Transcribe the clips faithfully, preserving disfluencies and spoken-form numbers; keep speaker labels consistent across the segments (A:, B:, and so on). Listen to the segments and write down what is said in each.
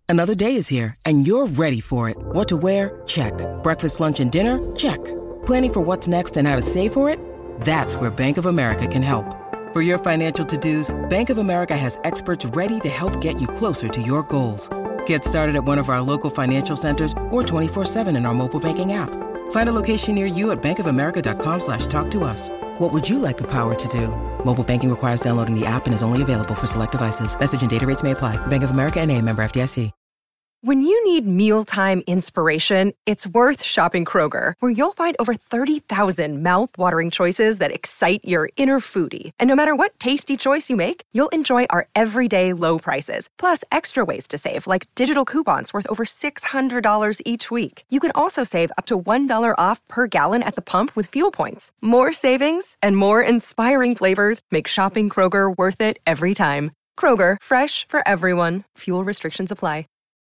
A: Another day is here, and you're ready for it. What to wear? Check. Breakfast, lunch, and dinner? Check. Planning for what's next and how to save for it? That's where Bank of America can help. For your financial to-dos, Bank of America has experts ready to help get you closer to your goals. Get started at one of our local financial centers or twenty-four seven in our mobile banking app. Find a location near you at bankofamerica.com slash talk to us. What would you like the power to do? Mobile banking requires downloading the app and is only available for select devices. Message and data rates may apply. Bank of America N A, member F D I C.
B: When you need mealtime inspiration, it's worth shopping Kroger, where you'll find over thirty thousand mouth-watering choices that excite your inner foodie. And no matter what tasty choice you make, you'll enjoy our everyday low prices, plus extra ways to save, like digital coupons worth over six hundred dollars each week. You can also save up to one dollar off per gallon at the pump with fuel points. More savings and more inspiring flavors make shopping Kroger worth it every time. Kroger, fresh for everyone. Fuel restrictions apply.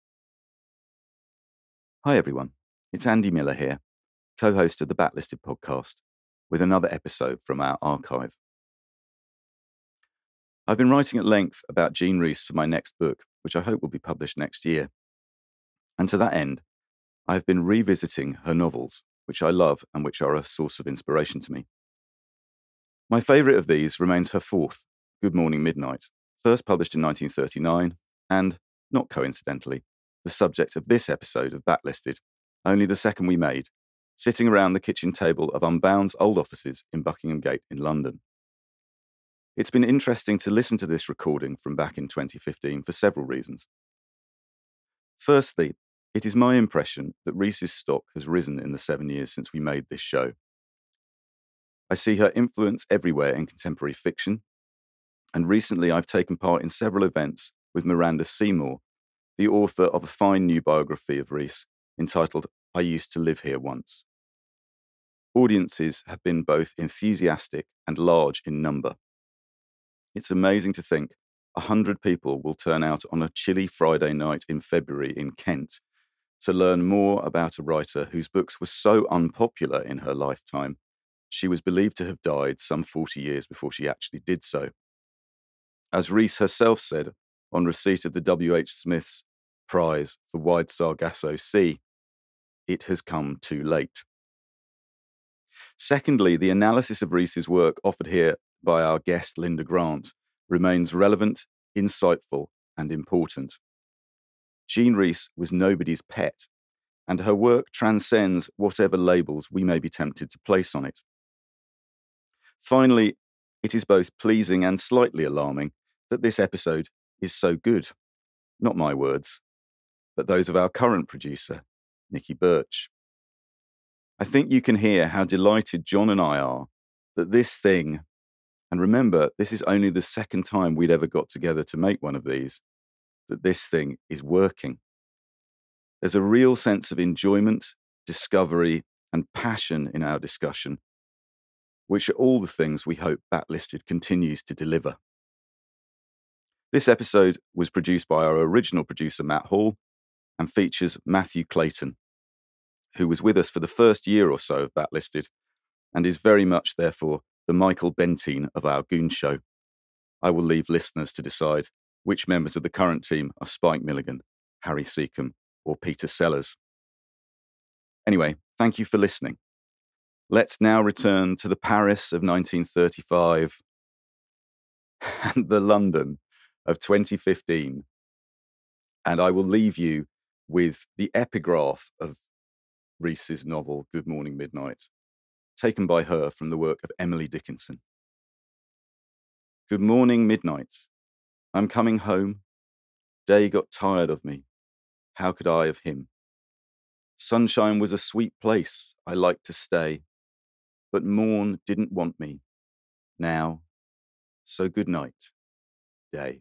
C: Hi everyone, it's Andy Miller here, co-host of the Backlisted podcast, with another episode from our archive. I've been writing at length about Jean Rhys for my next book, which I hope will be published next year. And to that end, I've been revisiting her novels, which I love and which are a source of inspiration to me. My favourite of these remains her fourth, Good Morning Midnight, first published in nineteen thirty-nine, and, not coincidentally, the subject of this episode of Backlisted, only the second we made, sitting around the kitchen table of Unbound's old offices in Buckingham Gate in London. It's been interesting to listen to this recording from back in twenty fifteen for several reasons. Firstly, it is my impression that Rhys's stock has risen in the seven years since we made this show. I see her influence everywhere in contemporary fiction, and recently I've taken part in several events with Miranda Seymour, the author of a fine new biography of Rhys entitled I Used to Live Here Once. Audiences have been both enthusiastic and large in number. It's amazing to think a hundred people will turn out on a chilly Friday night in February in Kent to learn more about a writer whose books were so unpopular in her lifetime, she was believed to have died some forty years before she actually did so. As Rhys herself said, on receipt of the W H Smith's Prize for Wide Sargasso Sea, it has come too late. Secondly, the analysis of Rhys's work offered here by our guest Linda Grant remains relevant, insightful, and important. Jean Rhys was nobody's pet, and her work transcends whatever labels we may be tempted to place on it. Finally, it is both pleasing and slightly alarming that this episode is so good. Not my words, but those of our current producer, Nikki Birch. I think you can hear how delighted John and I are that this thing, and remember, this is only the second time we'd ever got together to make one of these, that this thing is working. There's a real sense of enjoyment, discovery, and passion in our discussion, which are all the things we hope Backlisted continues to deliver. This episode was produced by our original producer, Matt Hall, and features Matthew Clayton, who was with us for the first year or so of Backlisted, and is very much, therefore, the Michael Bentine of our Goon Show. I will leave listeners to decide which members of the current team are Spike Milligan, Harry Seacombe, or Peter Sellers. Anyway, thank you for listening. Let's now return to the Paris of nineteen thirty-five and the London of twenty fifteen, and I will leave you with the epigraph of Rhys's novel Good Morning Midnight, taken by her from the work of Emily Dickinson. Good morning, midnight. I'm coming home. Day got tired of me. How could I of him? Sunshine was a sweet place. I liked to stay. But morn didn't want me. Now, so good night, day.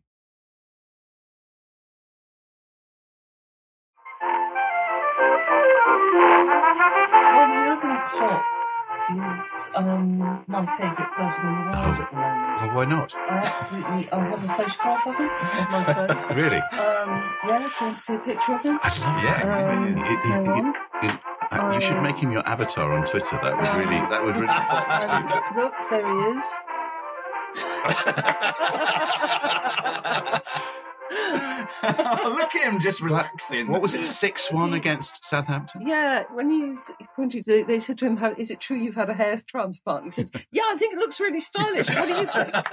D: Well, Jurgen Klopp is um, my favourite person in the world at the moment.
E: Well, why not?
D: I absolutely, I have a photograph of him on my phone.
E: Really?
D: Um, yeah, do you want to see a picture of him?
E: I'd love that.
D: Um,
E: It- it-
D: hang
E: it-
D: on.
E: it- uh, you should make him your avatar on Twitter. That would really, that would really fox
D: Um, look, there he is.
E: Look at him just relaxing. What was it, six one against Southampton?
D: Yeah, when he, was, he pointed, they, they said to him, "How is it true you've had a hair transplant?" He said, "Yeah, I think it looks really stylish. What do you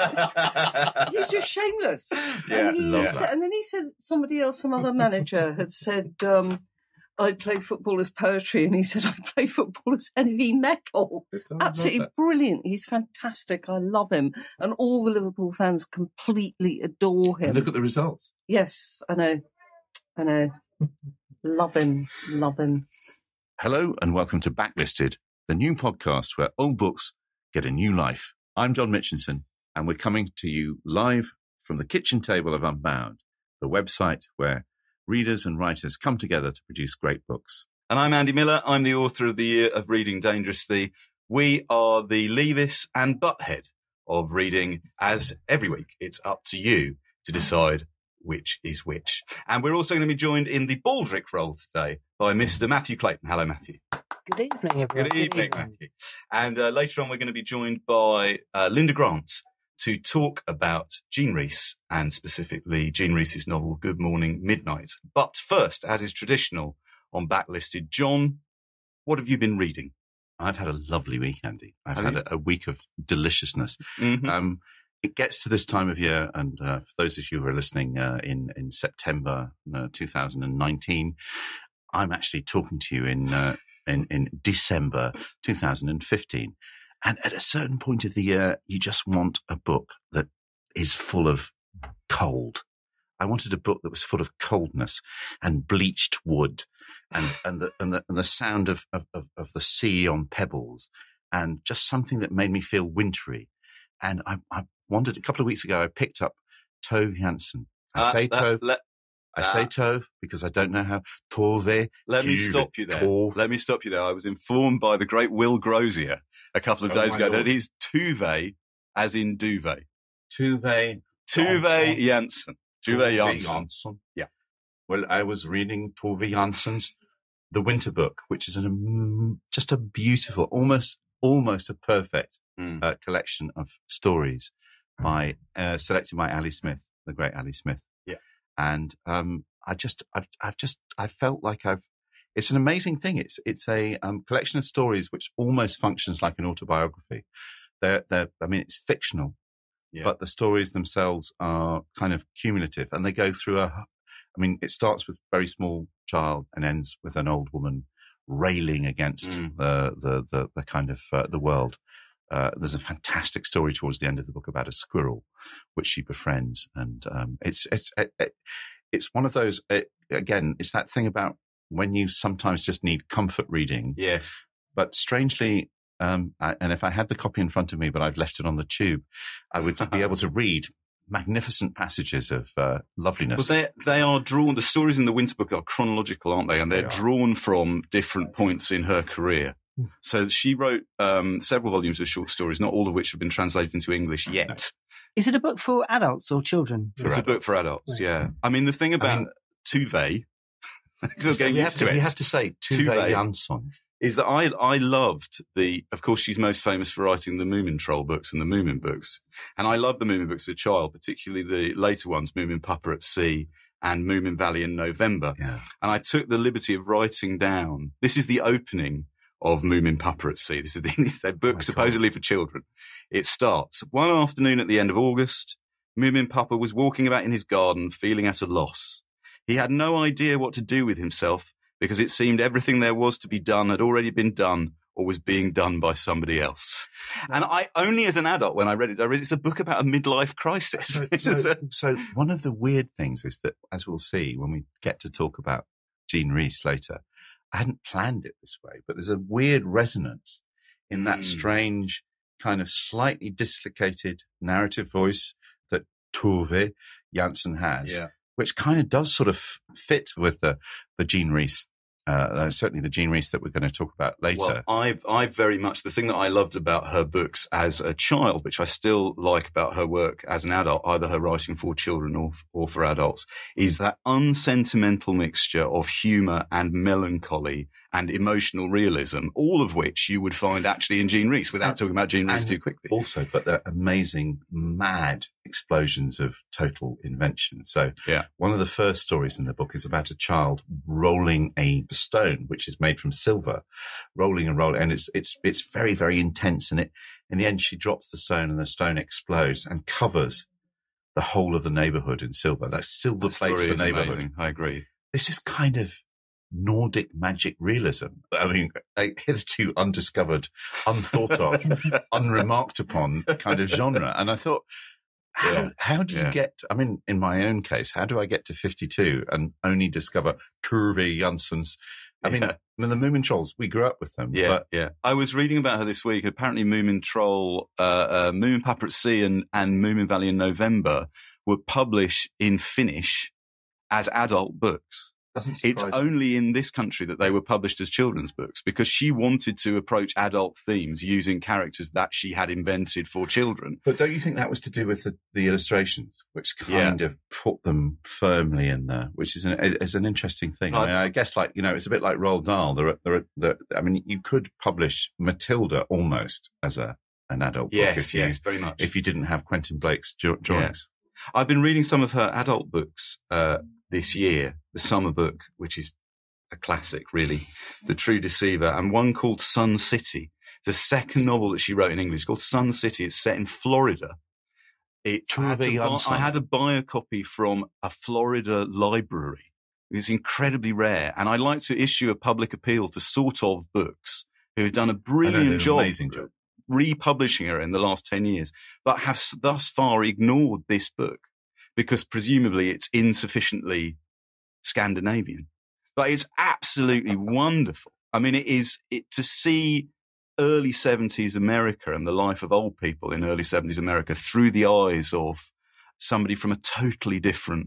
D: think?" He's just shameless.
E: Yeah,
D: and, he
E: love
D: said,
E: that.
D: and then he said, somebody else, some other manager had said, um, "I play football as poetry," and he said, "I play football as heavy metal." Absolutely brilliant. He's fantastic. I love him. And all the Liverpool fans completely adore him.
E: And look at the results.
D: Yes, I know. I know. Love him. Love him.
E: Hello and welcome to Backlisted, the new podcast where old books get a new life. I'm John Mitchinson, and we're coming to you live from the kitchen table of Unbound, the website where readers and writers come together to produce great books.
C: And I'm Andy Miller. I'm the author of The Year of Reading Dangerously. We are the Levis and Butthead of reading, as every week it's up to you to decide which is which. And we're also going to be joined in the Baldrick role today by Mister Matthew Clayton. Hello, Matthew.
F: Good evening, everyone.
C: Good evening, Matthew. And uh, later on we're going to be joined by uh, Linda Grant to talk about Jean Rhys, and specifically Jean Rhys's novel Good Morning Midnight. But first, as is traditional on Backlisted, John, what have you been reading?
E: I've had a lovely week, Andy. I've
C: Have
E: had
C: you?
E: a, a week of deliciousness.
C: Mm-hmm.
E: Um, it gets to this time of year, and uh, for those of you who are listening uh, in, in September uh, two thousand nineteen, I'm actually talking to you in, uh, in, in December two thousand fifteen. And at a certain point of the year, you just want a book that is full of cold. I wanted a book that was full of coldness and bleached wood and, and, the, and, the, and the sound of, of, of the sea on pebbles, and just something that made me feel wintry. And I, I wanted, a couple of weeks ago, I picked up Tove Jansson. I
C: Uh,
E: say
C: uh,
E: Tove.
C: let-
E: I say
C: uh,
E: Tove because I don't know how. Tove.
C: Let me
E: Tove,
C: stop you there.
E: Tove.
C: Let me stop you there. I was informed by the great Will Grozier a couple of
E: Oh,
C: days
E: my
C: ago
E: Lord.
C: that he's Tuve, as in duvet.
E: Tove.
C: Tuve Jansson. Tuve Jansson.
E: Jansson.
C: Yeah.
E: Well, I was reading Tove Jansson's The Winter Book, which is an, um, just a beautiful, almost almost a perfect
C: Mm.
E: uh, collection of stories by uh, selected by Ali Smith, the great Ali Smith.
C: Yeah.
E: And um, I just, I've, I've just, I felt like I've. It's an amazing thing. It's it's a um, collection of stories which almost functions like an autobiography. They're, they're, I mean, it's fictional,
C: Yeah.
E: but the stories themselves are kind of cumulative, and they go through a. I mean, it starts with a very small child and ends with an old woman railing against
C: Mm.
E: the, the the the kind of uh, the world. Uh, there's a fantastic story towards the end of the book about a squirrel, which she befriends, and um, it's it's it, it, it's one of those. It, again, it's that thing about when you sometimes just need comfort reading.
C: Yes.
E: But strangely, um, I, and if I had the copy in front of me, but I've left it on the tube, I would be able to read magnificent passages of uh, loveliness.
C: Well, they they are drawn. The stories in the Winter Book are chronological, aren't they? And they're
E: They are.
C: drawn from different points in her career. So she wrote um, several volumes of short stories, not all of which have been translated into English yet.
F: Is it a book for adults or children?
E: For
C: It's a
E: adults.
C: book for adults.
F: Right.
C: Yeah. I mean, the thing about
E: mean-
C: Tuve, still getting
E: we, have
C: used
E: to,
C: to
E: we
C: it,
E: have to say
C: Tove.
E: Tove Jansson.
C: is that I I loved the. Of course, she's most famous for writing the Moomin Troll books and the Moomin books, and I loved the Moomin books as a child, particularly the later ones, Moomin Papa at Sea and Moomin Valley in November.
E: Yeah.
C: And I took the liberty of writing down. This is the opening of Moomin Papa at Sea. This is the, this is their book
E: God.
C: supposedly for children. It starts one afternoon at the end of August. Moomin Papa was walking about in his garden, feeling at a loss. He had no idea what to do with himself because it seemed everything there was to be done had already been done or was being done by somebody else. And I only as an adult, when I read it, I read it's a book about a midlife crisis.
E: So, so, so one of the weird things is that, as we'll see when we get to talk about Jean Rhys later, I hadn't planned it this way, but there's a weird resonance in that
C: Mm.
E: strange kind of slightly dislocated narrative voice that Tove Jansson has,
C: Yeah.
E: which kind of does sort of fit with the, the Jean Rhys, uh, uh, certainly the Jean Rhys that we're going to talk about later.
C: Well, I've, I've very much, the thing that I loved about her books as a child, which I still like about her work as an adult, either her writing for children or, or for adults, is that unsentimental mixture of humour and melancholy
G: and emotional realism, all of which you would find actually in Jean Rhys, without and, talking about Jean Rhys too quickly.
E: Also, but they're amazing, mad explosions of total invention. So
G: yeah.
E: one of the first stories in the book is about a child rolling a stone, which is made from silver, rolling and rolling. And it's, it's, it's very, very intense. And it, in the end, she drops the stone and the stone explodes and covers the whole of the neighborhood in silver. That's silver
G: the
E: plates the neighborhood.
G: Amazing. I agree.
E: This is kind of Nordic magic realism. I mean, a hitherto undiscovered, unthought of, unremarked upon kind of genre. And I thought, how, yeah. how do you yeah. get, I mean, in my own case, how do I get to fifty-two and only discover Tove Jansson's? I mean, yeah. I mean, the Moomin Trolls, we grew up with them.
G: Yeah,
E: but...
G: yeah. I was reading about her this week. Apparently Moomin Troll, uh, uh, Moomin Papa at Sea and, and Moomin Valley in November were published in Finnish as adult books. It's me. Only in this country that they were published as children's books, because she wanted to approach adult themes using characters that she had invented for children.
E: But don't you think that was to do with the, the illustrations, which kind yeah. of put them firmly in there, which is an, is an interesting thing. I, I mean, I guess, like, you know, it's a bit like Roald Dahl. There are, there are, there, I mean, you could publish Matilda almost as a an adult
G: yes,
E: book. If you,
G: yes, very much.
E: If you didn't have Quentin Blake's drawings. Yeah.
G: I've been reading some of her adult books uh, this year. The summer book, which is a classic, really, The True Deceiver, and one called Sun City. It's a second novel that she wrote in English called Sun City. It's set in Florida. It's I, had buy, I had to buy a copy from a Florida library. It's incredibly rare, and I like to issue a public appeal to Sort Of Books, who have done a brilliant job,
E: amazing job
G: republishing her in the last ten years, but have thus far ignored this book because presumably it's insufficiently Scandinavian. But it's absolutely wonderful. I mean, it is it to see early seventies America and the life of old people in early seventies America through the eyes of somebody from a totally different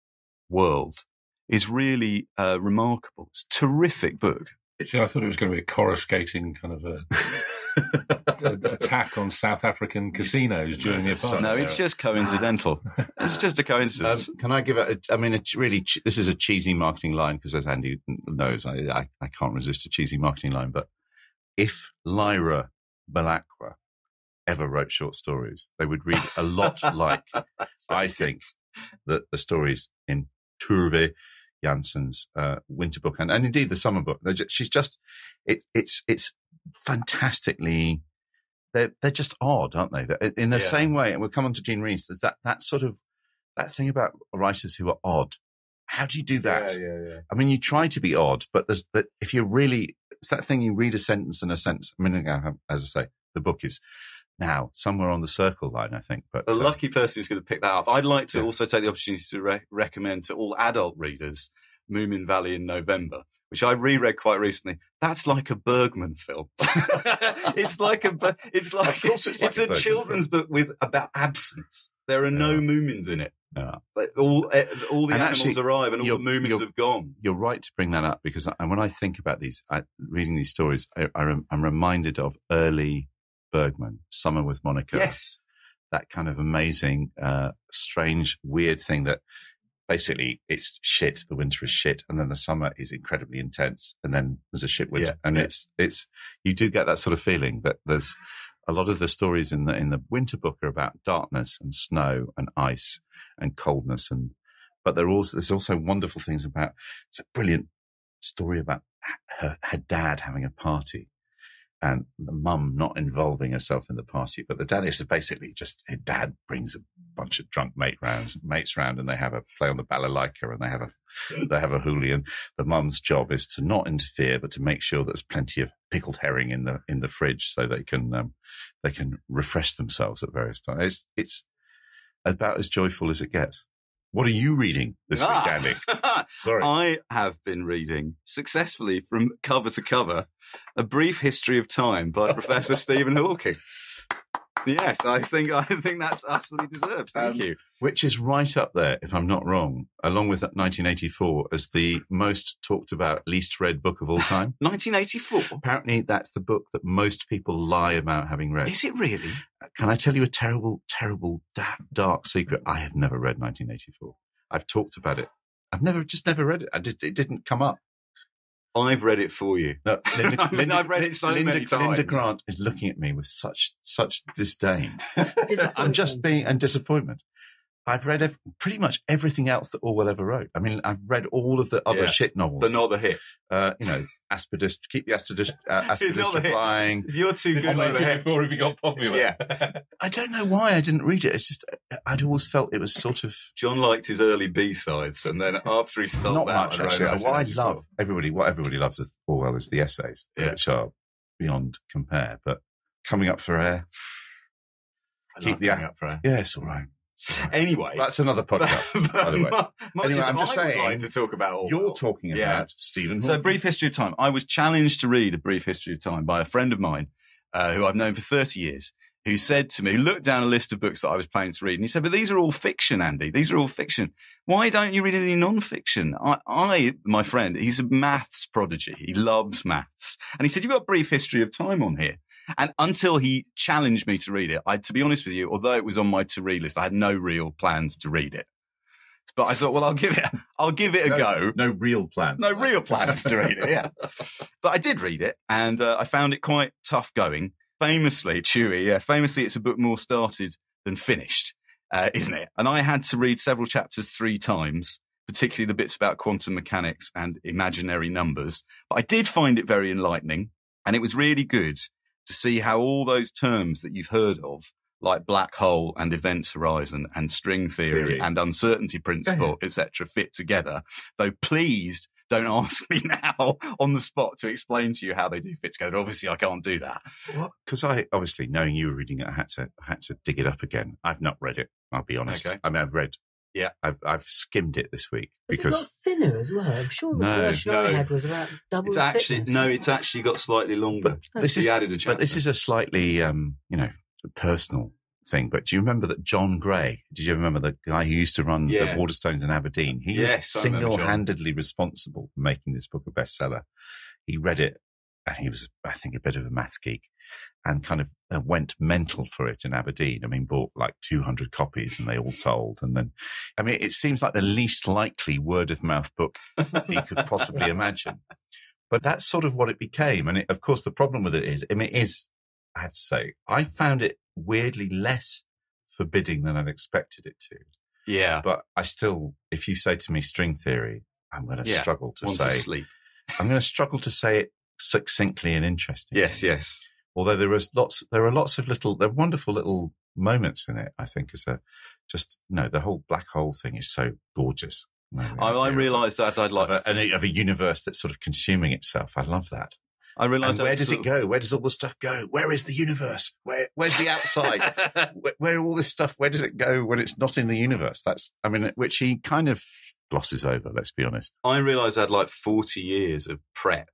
G: world is really uh, remarkable. It's a terrific book.
H: Actually, I thought it was going to be a coruscating kind of a attack on South African casinos during the apartheid.
G: No, it's just coincidental. It's just a coincidence.
E: Um, can I give it? A, I mean, it's really. This is a cheesy marketing line because, as Andy knows, I, I I can't resist a cheesy marketing line. But if Lyra Belacqua ever wrote short stories, they would read a lot like I think that the stories in Tove Jansson's uh, winter book and, and indeed the summer book. Just, she's just it, it's it's fantastically. They're they're just odd, aren't they? In the yeah. same way, and we'll come on to Jean Rhys. There's that that sort of that thing about writers who are odd. How do you do that?
H: Yeah, yeah, yeah.
E: I mean, you try to be odd, but there's that if you're really it's that thing you read a sentence and a sentence. I mean, as I say, the book is now somewhere on the circle line, I think. But
G: a
E: uh,
G: lucky person who's going to pick that up. I'd like to yeah. also take the opportunity to re- recommend to all adult readers Moomin Valley in November, which I reread quite recently. That's like a Bergman film. it's like a, it's like, it's, like it's a, a children's film. book with about absence. There are no yeah. Moomins in it.
E: Yeah.
G: All, all the
E: and
G: animals
E: actually,
G: arrive and all the Moomins have gone.
E: You're right to bring that up because I, when I think about these, I, reading these stories, I, I rem, I'm reminded of early Bergman, Summer with Monica.
G: Yes.
E: That kind of amazing, uh, strange, weird thing that basically it's shit. The winter is shit. And then the summer is incredibly intense. And then there's a shit winter.
G: Yeah.
E: And
G: yeah.
E: it's, it's, you do get that sort of feeling that there's a lot of the stories in the, in the winter book are about darkness and snow and ice and coldness. And, but there also, there's also wonderful things about, it's a brilliant story about her, her dad having a party. And the mum not involving herself in the party, but the dad is basically just, her dad brings a bunch of drunk mate rounds, mates round and they have a play on the balalaika and they have a, they have a hoolie. And the mum's job is to not interfere, but to make sure there's plenty of pickled herring in the, in the fridge so they can, um, they can refresh themselves at various times. It's, it's about as joyful as it gets. What are you reading this ah. week, Andy? Sorry.
G: I have been reading successfully from cover to cover A Brief History of Time by Professor Stephen Hawking. Yes, I think I think that's utterly deserved. Thank um, you.
E: Which is right up there, if I'm not wrong, along with nineteen eighty-four as the most talked about, least read book of all time.
G: nineteen eighty-four?
E: Apparently, that's the book that most people lie about having read.
G: Is it really?
E: Can I tell you a terrible, terrible, dark secret? I have never read nineteen eighty-four. I've talked about it. I've never, just never read it. I did, it didn't come up.
G: I've read it for you.
E: No, Linda,
G: I mean,
E: Linda,
G: I've read it so
E: Linda,
G: many times.
E: Linda Grant is looking at me with such such disdain. I'm just being and disappointment. I've read ev- pretty much everything else that Orwell ever wrote. I mean, I've read all of the other
G: Yeah.
E: shit novels,
G: But not the hit.
E: uh, you know, Aspidist, keep the Aspidist, uh,
G: It's not the
E: Aspidistra
G: hit.
E: flying.
G: You're too good
H: I'll
G: with
H: make
G: the
H: it
G: hit.
H: before he got popular.
G: Yeah.
E: I don't know why I didn't read it. It's just I'd always felt it was sort of
G: John liked his early B-sides, and then after he sold
E: not
G: out
E: much
G: and
E: actually.
G: wrote
E: What I
G: Nineteen
E: love
G: ninety-four.
E: everybody, what everybody loves with Orwell is the essays,
G: Yeah.
E: which are beyond compare. But coming up for air,
G: I
E: keep
G: love
E: the
G: coming up for air.
E: yeah, it's all right.
G: Anyway,
E: That's another podcast, by the way.
G: mu- much
E: Anyway,
G: as
E: I'm just
G: I would
E: saying,
G: like to talk about Orwell.
E: You're talking about
G: Yeah.
E: Stephen
G: So,
E: Hawking.
G: Brief History of Time. I was challenged to read A Brief History of Time by a friend of mine uh, who I've known for thirty years, who said to me, who looked down a list of books that I was planning to read, and he said, but these are all fiction, Andy. These are all fiction. Why don't you read any non-fiction? I, I my friend, he's a maths prodigy. He loves maths. And he said, you've got A Brief History of Time on here. And until he challenged me to read it, I, to be honest with you, although it was on my to-read list, I had no real plans to read it. But I thought, well, I'll give it, I'll give it a
E: no,
G: go.
E: No real plans.
G: No real plans to read it, yeah. But I did read it, and uh, I found it quite tough going. Famously, Chewy, yeah, famously, it's a book more started than finished, uh, isn't it? And I had to read several chapters three times, particularly the bits about quantum mechanics and imaginary numbers. But I did find it very enlightening, and it was really good to see how all those terms that you've heard of, like black hole and event horizon and string theory,
E: Theory.
G: and uncertainty principle, et cetera, fit together. Though please don't ask me now on the spot to explain to you how they do fit together. Obviously, I can't do that.
E: Because I obviously, knowing you were reading it, I had to I had to dig it up again. I've not read it. I'll be honest.
G: Okay.
E: I mean, I've read.
G: Yeah.
E: I've I've skimmed it this week
F: Has it
E: because
F: got thinner as well? I'm sure the
E: No,
F: version
G: no.
F: I had was about double
G: It's
F: the
G: actually
F: thickness.
G: no, it's actually got slightly longer.
E: this
G: He
E: is
G: added a
E: but
G: chapter.
E: this is a slightly um you know personal thing. But do you remember that John Gray? Did you remember the guy who used to run
G: Yeah.
E: the Waterstones in Aberdeen? He
G: Yes,
E: was
G: I remember John.
E: single-handedly responsible for making this book a bestseller. He read it, and he was, I think, a bit of a maths geek, and kind of uh, went mental for it in Aberdeen. I mean, bought like two hundred copies, and they all sold. And then, I mean, it seems like the least likely word-of-mouth book he could possibly imagine. But that's sort of what it became. And it, of course, the problem with it is, I mean, it is, I have to say, I found it weirdly less forbidding than I'd expected it to.
G: yeah.
E: But I still, if you say to me string theory, I'm going to
G: Yeah.
E: struggle to
G: Want
E: say,
G: to sleep.
E: I'm going to struggle to say it succinctly and interesting.
G: Yes, yes.
E: Although there is lots, there are lots of little, there are wonderful little moments in it. I think as a, just, you know, the whole black hole thing is so gorgeous. You know, the
G: I, I
E: idea
G: realised that I'd like.
E: of a, an- of a universe that's sort of consuming itself. I love that.
G: I realised
E: And where
G: I'd
E: does
G: sort
E: it go? Where does all the stuff go? Where is the universe? Where, where's the outside?
G: of-
E: where, where all this stuff, where does it go when it's not in the universe? That's, I mean, which he kind of glosses over, let's be honest.
G: I realised I had like forty years of prep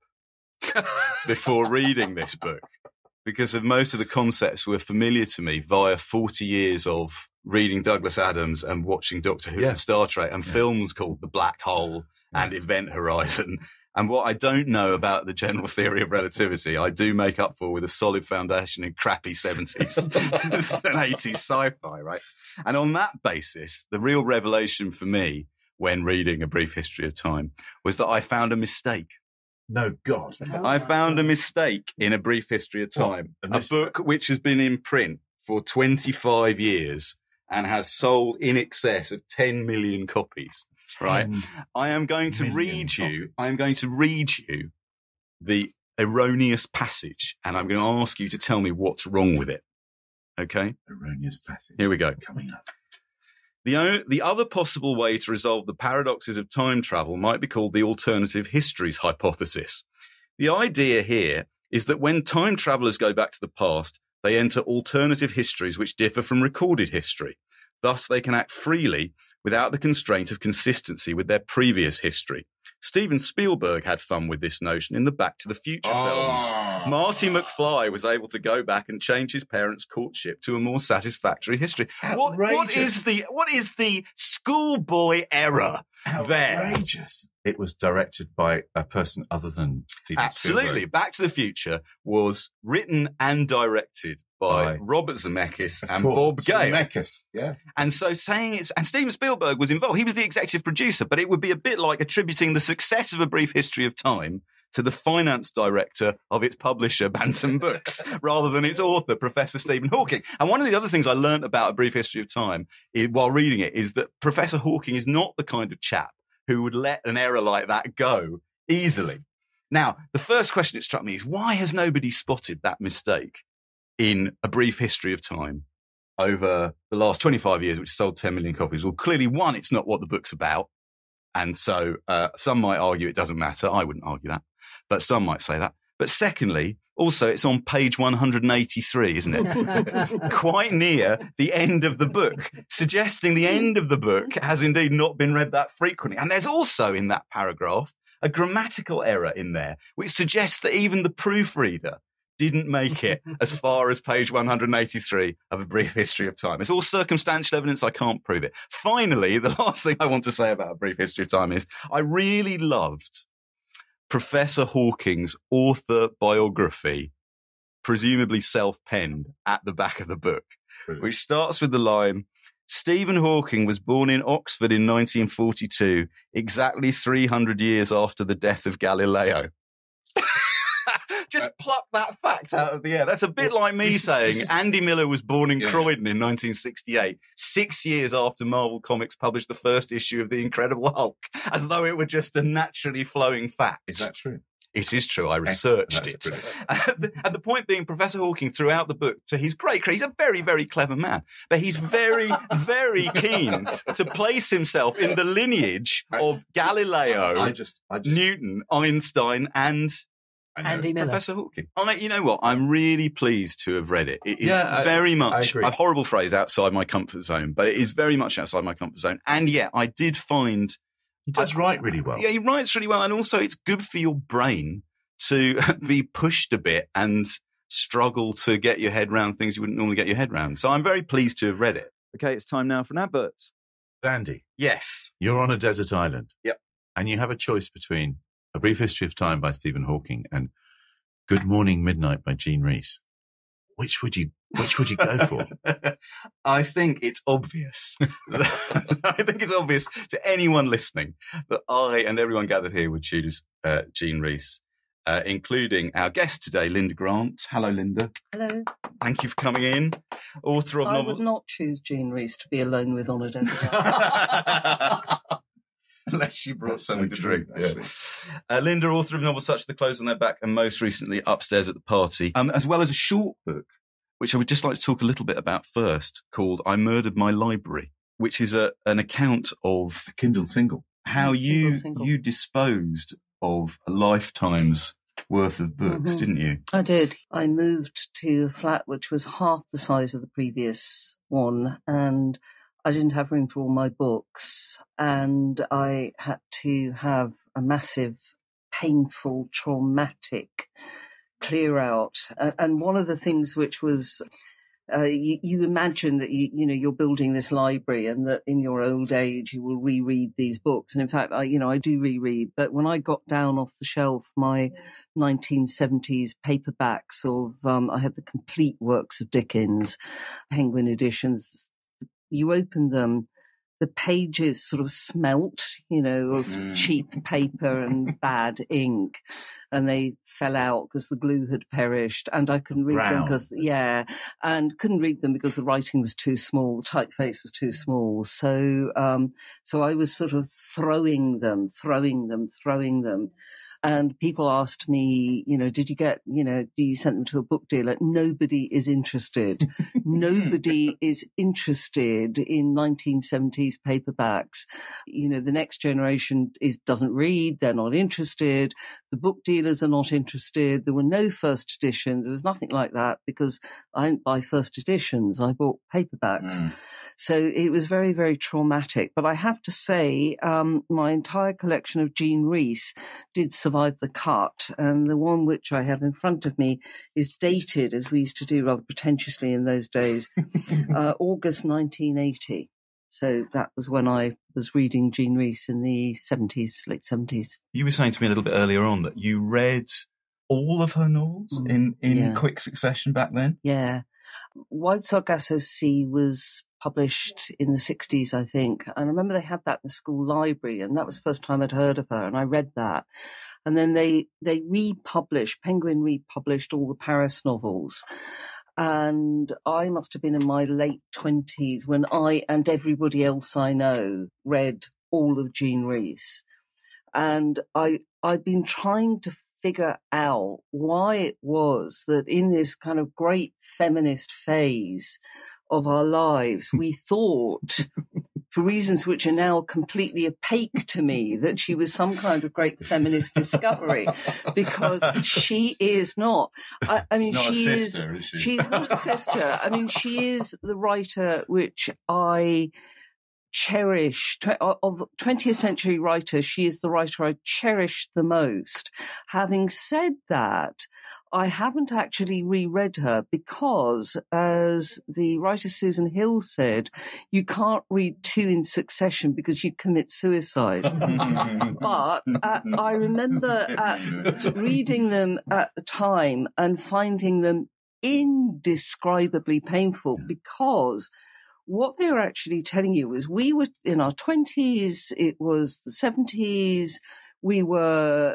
G: before reading this book, because of most of the concepts were familiar to me via forty years of reading Douglas Adams and watching Doctor Who
E: Yeah.
G: and Star Trek and
E: Yeah.
G: films called The Black Hole and Event Horizon. And what I don't know about the general theory of relativity, I do make up for with a solid foundation in crappy seventies and eighties sci-fi, right? And on that basis, the real revelation for me when reading A Brief History of Time was that I found a mistake.
E: No, God.
G: I found a mistake in A Brief History of
E: What?
G: Time,
E: A
G: a
E: mis-
G: book which has been in print for twenty-five years and has sold in excess of ten million copies. Right. I am going to
E: million
G: read you,
E: copies.
G: I am going to read you the erroneous passage, and I'm going to ask you to tell me what's wrong with it. Okay?
E: Erroneous passage.
G: Here we go.
E: Coming up.
G: The, o- the other possible way to resolve the paradoxes of time travel might be called the alternative histories hypothesis. The idea here is that when time travelers go back to the past, they enter alternative histories which differ from recorded history. Thus, they can act freely without the constraint of consistency with their previous history. Steven Spielberg had fun with this notion in the Back to the Future films. Marty McFly was able to go back and change his parents' courtship to a more satisfactory history. What, what
E: Outrageous.
G: is the what is the schoolboy error there?
E: Outrageous. It was directed by a person other than Steven
G: Absolutely.
E: Spielberg.
G: Back to the Future was written and directed by
E: By-
G: Robert Zemeckis
E: Of
G: and
E: course,
G: Bob Gale.
E: Zemeckis, yeah.
G: And so saying it's, and Steven Spielberg was involved. He was the executive producer, but it would be a bit like attributing the success of A Brief History of Time to the finance director of its publisher, Bantam Books, rather than its author, Professor Stephen Hawking. And one of the other things I learned about A Brief History of Time is, while reading it, is that Professor Hawking is not the kind of chap who would let an error like that go easily. Now, the first question that struck me is, why has nobody spotted that mistake in A Brief History of Time over the last twenty-five years, which sold ten million copies? Well, clearly, one, it's not what the book's about. And so uh, some might argue it doesn't matter. I wouldn't argue that, but some might say that. But secondly, also, it's on page one hundred eighty-three, isn't it? Quite near the end of the book, suggesting the end of the book has indeed not been read that frequently. And there's also in that paragraph a grammatical error in there, which suggests that even the proofreader didn't make it as far as page one hundred eighty-three of A Brief History of Time. It's all circumstantial evidence. I can't prove it. Finally, the last thing I want to say about A Brief History of Time is I really loved Professor Hawking's author biography, presumably self-penned, at the back of the book, Brilliant. Which starts with the line, Stephen Hawking was born in Oxford in nineteen forty-two, exactly three hundred years after the death of Galileo. Just pluck that fact out of the air. That's a bit like me this, saying this is, Andy Miller was born in yeah. Croydon in nineteen sixty-eight, six years after Marvel Comics published the first issue of The Incredible Hulk, as though it were just a naturally flowing fact.
H: Is that true?
G: It is true. I researched it. And the, and the point being, Professor Hawking, throughout the book, to his great credit, he's a very, very clever man, but he's very, very keen to place himself in the lineage of Galileo,
H: I just, I just,
G: Newton, Einstein, and
F: Andy Miller.
G: Professor Hawking. I, you know what? I'm really pleased to have read it. It is
H: yeah,
G: very
H: I,
G: much
H: I
G: a horrible phrase, outside my comfort zone, but it is very much outside my comfort zone. And yet I did find
E: he does I, write really well.
G: Yeah, he writes really well. And also it's good for your brain to be pushed a bit and struggle to get your head around things you wouldn't normally get your head around. So I'm very pleased to have read it. Okay, it's time now for an advert.
E: Andy.
G: Yes.
E: You're on a desert island.
G: Yep.
E: And you have a choice between A Brief History of Time by Stephen Hawking and Good Morning Midnight by Jean Rhys. Which would you which would you go for?
G: I think it's obvious. I think it's obvious to anyone listening that I and everyone gathered here would choose uh, Jean Rhys, uh, including our guest today, Linda Grant. Hello, Linda.
D: Hello.
G: Thank you for coming in. Author of
D: I
G: novel.
D: would not choose Jean Rhys to be alone with on a desert island.
G: Unless she brought
H: That's
G: something
H: so
G: to
H: true,
G: drink. Yeah. Uh, Linda, author of novels such as The Clothes on Their Back and most recently Upstairs at the Party, um, as well as a short book, which I would just like to talk a little bit about first, called I Murdered My Library, which is a, an account of
H: a Kindle single.
G: How
D: Kindle
G: you
D: single.
G: you disposed of a lifetime's worth of books,
D: Mm-hmm.
G: didn't you?
D: I did. I moved to a flat which was half the size of the previous one, and I didn't have room for all my books, and I had to have a massive, painful, traumatic clear out. And one of the things which was, uh, you, you imagine that you, you know you're building this library, and that in your old age you will reread these books. And in fact, I you know I do reread. But when I got down off the shelf my nineteen seventies paperbacks of, um, I had the complete works of Dickens, Penguin editions. You open them, the pages sort of smelt, you know, of mm. cheap paper and bad ink, and they fell out because the glue had perished, and I couldn't read
E: Brown.
D: them because, yeah, and couldn't read them because the writing was too small, typeface was too small. So, um, so I was sort of throwing them, throwing them, throwing them. And people asked me, you know, did you get, you know, do you send them to a book dealer? Nobody is interested. Nobody is interested in nineteen seventies paperbacks. You know, the next generation is doesn't read. They're not interested. The book dealers are not interested. There were no first editions. There was nothing like that because I didn't buy first editions. I bought paperbacks. Mm. So it was very, very traumatic. But I have to say, um, my entire collection of Jean Rhys did survive the cut. And the one which I have in front of me is dated, as we used to do rather pretentiously in those days, uh, August nineteen eighty. So that was when I was reading Jean Rhys in the seventies, late seventies.
G: You were saying to me a little bit earlier on that you read all of her novels mm, in, in yeah. quick succession back then?
D: Yeah. White Sargasso Sea was published in the sixties, I think. And I remember they had that in the school library, and that was the first time I'd heard of her, and I read that. And then they, they republished, Penguin republished all the Paris novels. And I must have been in my late twenties when I and everybody else I know read all of Jean Rhys. And I, I've been trying to figure out why it was that in this kind of great feminist phase of our lives, we thought, for reasons which are now completely opaque to me, that she was some kind of great feminist discovery, because she is not. I, I mean,
E: She's not
D: she
E: a
D: is,
E: sister, is she?
D: she's not a sister. I mean, she is the writer which I cherish. Of twentieth century writers, she is the writer I cherish the most. Having said that, I haven't actually reread her because, as the writer Susan Hill said, you can't read two in succession because you commit suicide. But uh, I remember at reading them at the time and finding them indescribably painful, because what they were actually telling you was we were in our twenties, it was the seventies, we were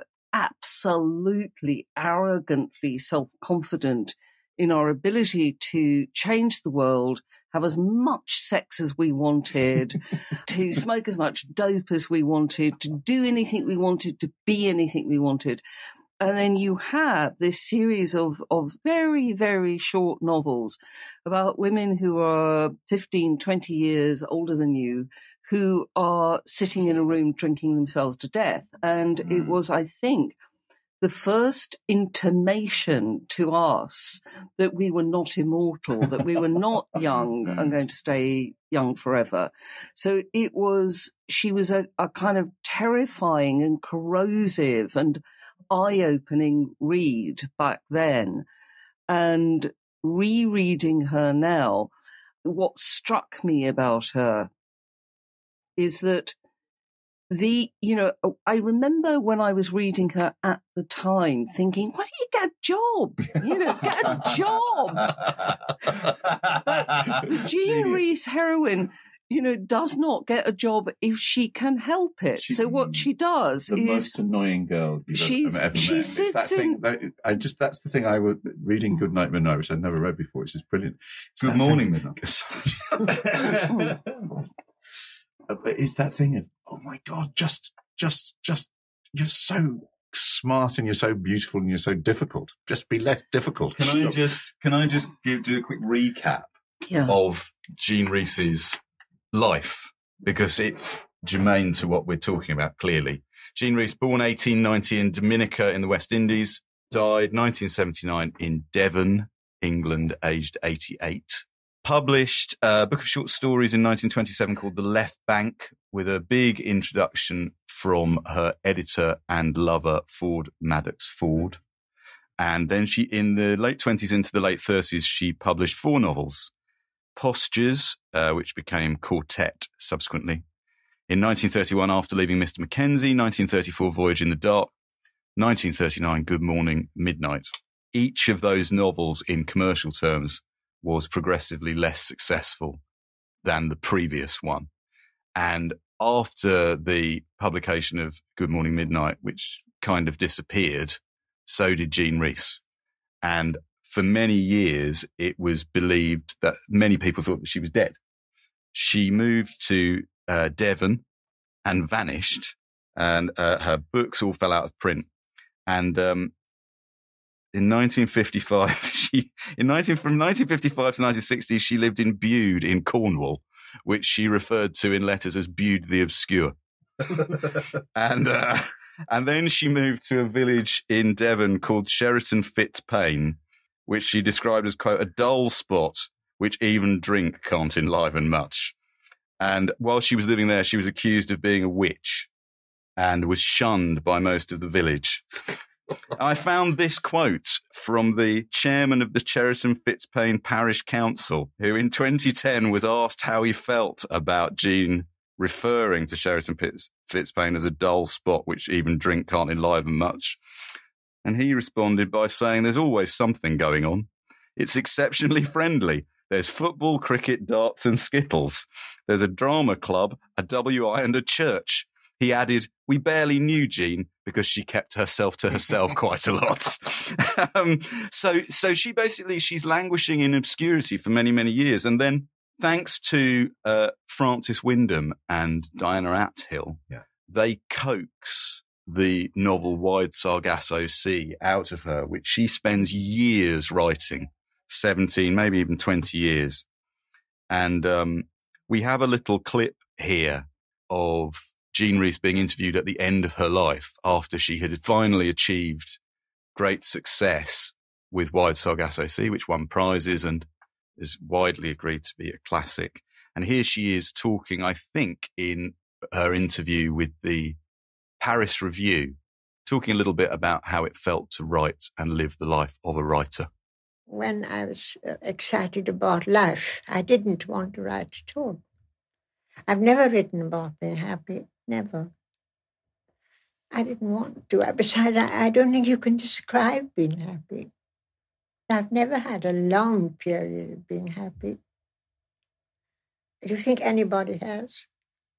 D: absolutely arrogantly self-confident in our ability to change the world, have as much sex as we wanted, to smoke as much dope as we wanted, to do anything we wanted, to be anything we wanted. And then you have this series of, of very, very short novels about women who are fifteen, twenty years older than you, who are sitting in a room drinking themselves to death. And mm. it was, I think, the first intimation to us that we were not immortal, that we were not young and going to stay young forever. So it was, she was a, a kind of terrifying and corrosive and eye-opening read back then. And rereading her now, what struck me about her is that the, you know, I remember when I was reading her at the time thinking, why don't you get a job? You know, get a job. But Jean Rhys heroine, you know, does not get a job if she can help it.
E: She's
D: so what she does
E: the
D: is...
E: The most annoying girl you've
D: she's,
E: ever met.
D: She
E: it's
D: sits
E: that
D: in...
E: thing, that, I just, that's the thing I was reading Good Night Midnight, which I'd never read before, which is brilliant. It's
G: Good morning, Midnight.
E: But it's that thing of, oh my God, just, just, just, you're so smart and you're so beautiful and you're so difficult. Just be less difficult.
G: Can I just, can I just give, do a quick recap
D: yeah.
G: of Jean Rhys's life? Because it's germane to what we're talking about, clearly. Jean Rhys, born eighteen ninety in Dominica in the West Indies, died nineteen seventy-nine in Devon, England, aged eighty-eight. Published a book of short stories in nineteen twenty-seven called The Left Bank, with a big introduction from her editor and lover, Ford Madox Ford. And then she, in the late twenties into the late thirties, she published four novels. Postures, uh, which became Quartet subsequently. In nineteen thirty-one, After Leaving Mister Mackenzie, nineteen thirty-four, Voyage in the Dark, nineteen thirty-nine, Good Morning, Midnight. Each of those novels, in commercial terms, was progressively less successful than the previous one. And after the publication of Good Morning, Midnight, which kind of disappeared, so did Jean Rhys. And for many years, it was believed that many people thought that she was dead. She moved to uh, Devon and vanished, and uh, her books all fell out of print. And um, in nineteen fifty-five, she in nineteen from nineteen fifty-five to nineteen sixty, she lived in Bude in Cornwall, which she referred to in letters as Bude the Obscure. and uh, and then she moved to a village in Devon called Sheraton Fitzpaine, which she described as, quote, a dull spot which even drink can't enliven much. And while she was living there, she was accused of being a witch and was shunned by most of the village. I found this quote from the chairman of the Sheraton Fitzpaine Parish Council, who in twenty ten was asked how he felt about Jean referring to Sheraton Fitzpaine as a dull spot which even drink can't enliven much. And he responded by saying, there's always something going on. It's exceptionally friendly. There's football, cricket, darts and skittles. There's a drama club, a W I and a church. He added, "We barely knew Jean because she kept herself to herself quite a lot." um, so, so she basically, she's languishing in obscurity for many, many years. And then thanks to uh, Francis Wyndham and Diana Atthill,
H: Yeah.
G: they coax the novel Wide Sargasso Sea out of her, which she spends years writing, seventeen, maybe even twenty years. And um, we have a little clip here of Jean Rhys being interviewed at the end of her life after she had finally achieved great success with Wide Sargasso Sea, which won prizes and is widely agreed to be a classic. And here she is talking, I think, in her interview with the Paris Review, talking a little bit about how it felt to write and live the life of a writer.
I: When I was excited about life, I didn't want to write at all. I've never written about being happy, never. I didn't want to. Besides, I don't think you can describe being happy. I've never had a long period of being happy. Do you think anybody has?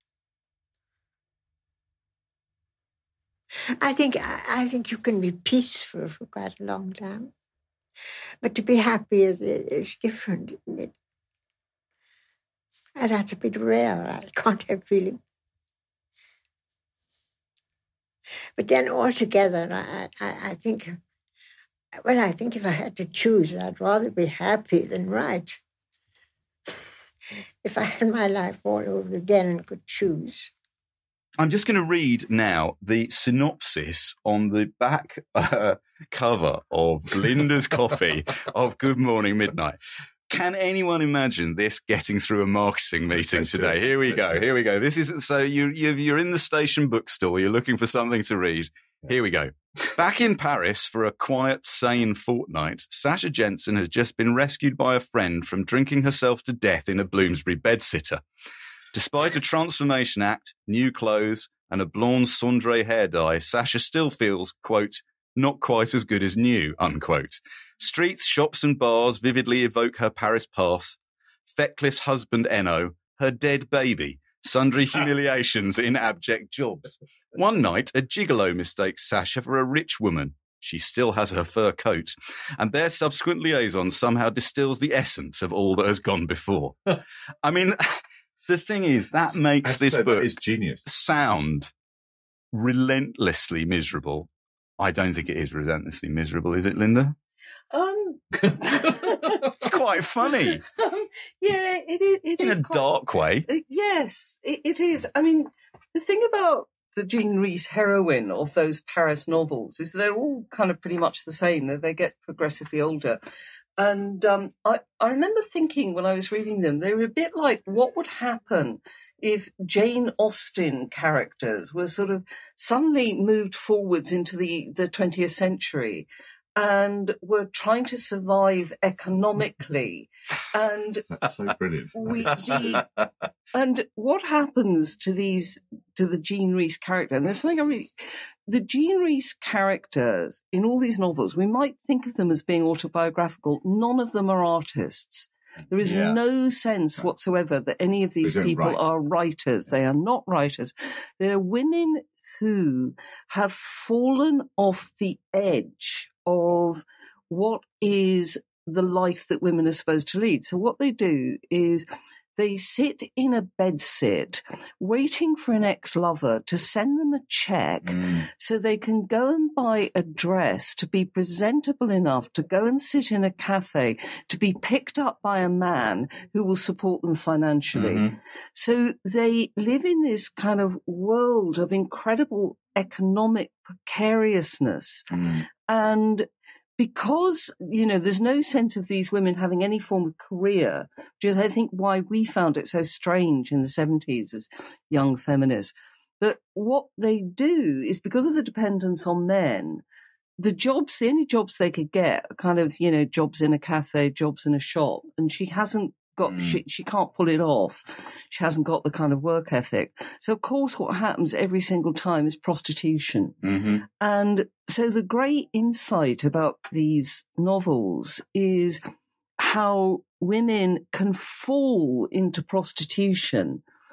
I: I think I think you can be peaceful for quite a long time, but to be happy is is different, isn't it? And that's a bit rare. I can't have feeling. But then altogether, I, I I think, well, I think if I had to choose, I'd rather be happy than write. If I had my life all over again and could choose.
G: I'm just going to read now the synopsis on the back uh, cover of Linda's copy of Good Morning Midnight. Can anyone imagine this getting through a marketing meeting today? Here we go. Here we go. This is so you, you you're in the station bookstore. You're looking for something to read. Here we go. Back in Paris for a quiet, sane fortnight, Sasha Jensen has just been rescued by a friend from drinking herself to death in a Bloomsbury bedsitter. Despite a transformation act, new clothes, and a blonde cendré hair dye, Sasha still feels, quote, not quite as good as new, unquote. Streets, shops and bars vividly evoke her Paris past, feckless husband Enno, her dead baby, sundry humiliations in abject jobs. One night, a gigolo mistakes Sasha for a rich woman. She still has her fur coat, and their subsequent liaison somehow distills the essence of all that has gone before. I mean... The thing is, that makes this book
H: is genius.
G: sound relentlessly miserable. I don't think it is relentlessly miserable, is it, Linda?
D: Um,
G: It's quite funny.
D: Um, yeah, it is. It
G: In
D: is
G: a
D: quite,
G: dark way.
D: Uh, yes, it, it is. I mean, the thing about the Jean Rhys heroine of those Paris novels is they're all kind of pretty much the same. They, they get progressively older. And um, I, I remember thinking when I was reading them, they were a bit like what would happen if Jane Austen characters were sort of suddenly moved forwards into the, the twentieth century and were trying to survive economically. And
H: That's so brilliant.
D: we, the, and what happens to these, to the Jean Rhys character? And there's something I really, the Jean Rhys characters in all these novels, we might think of them as being autobiographical. None of them are artists. There is
G: Yeah.
D: no sense whatsoever that any of these
H: They don't
D: people
H: write.
D: are writers. They are not writers. They're women who have fallen off the edge of what is the life that women are supposed to lead. So what they do is they sit in a bedsit waiting for an ex-lover to send them a check
G: Mm.
D: so they can go and buy a dress to be presentable enough to go and sit in a cafe, to be picked up by a man who will support them financially.
G: Mhm.
D: So they live in this kind of world of incredible economic precariousness.
G: Mm.
D: And because, you know, there's no sense of these women having any form of career, which is, I think, why we found it so strange in the seventies as young feminists. But what they do is because of the dependence on men, the jobs, the only jobs they could get are kind of, you know, jobs in a cafe, jobs in a shop. And she hasn't got,
G: Mm.
D: she, she can't pull it off. She hasn't got the kind of work ethic. So, of course, what happens every single time is prostitution.
G: Mhm.
D: And so the great insight about these novels is how women can fall into prostitution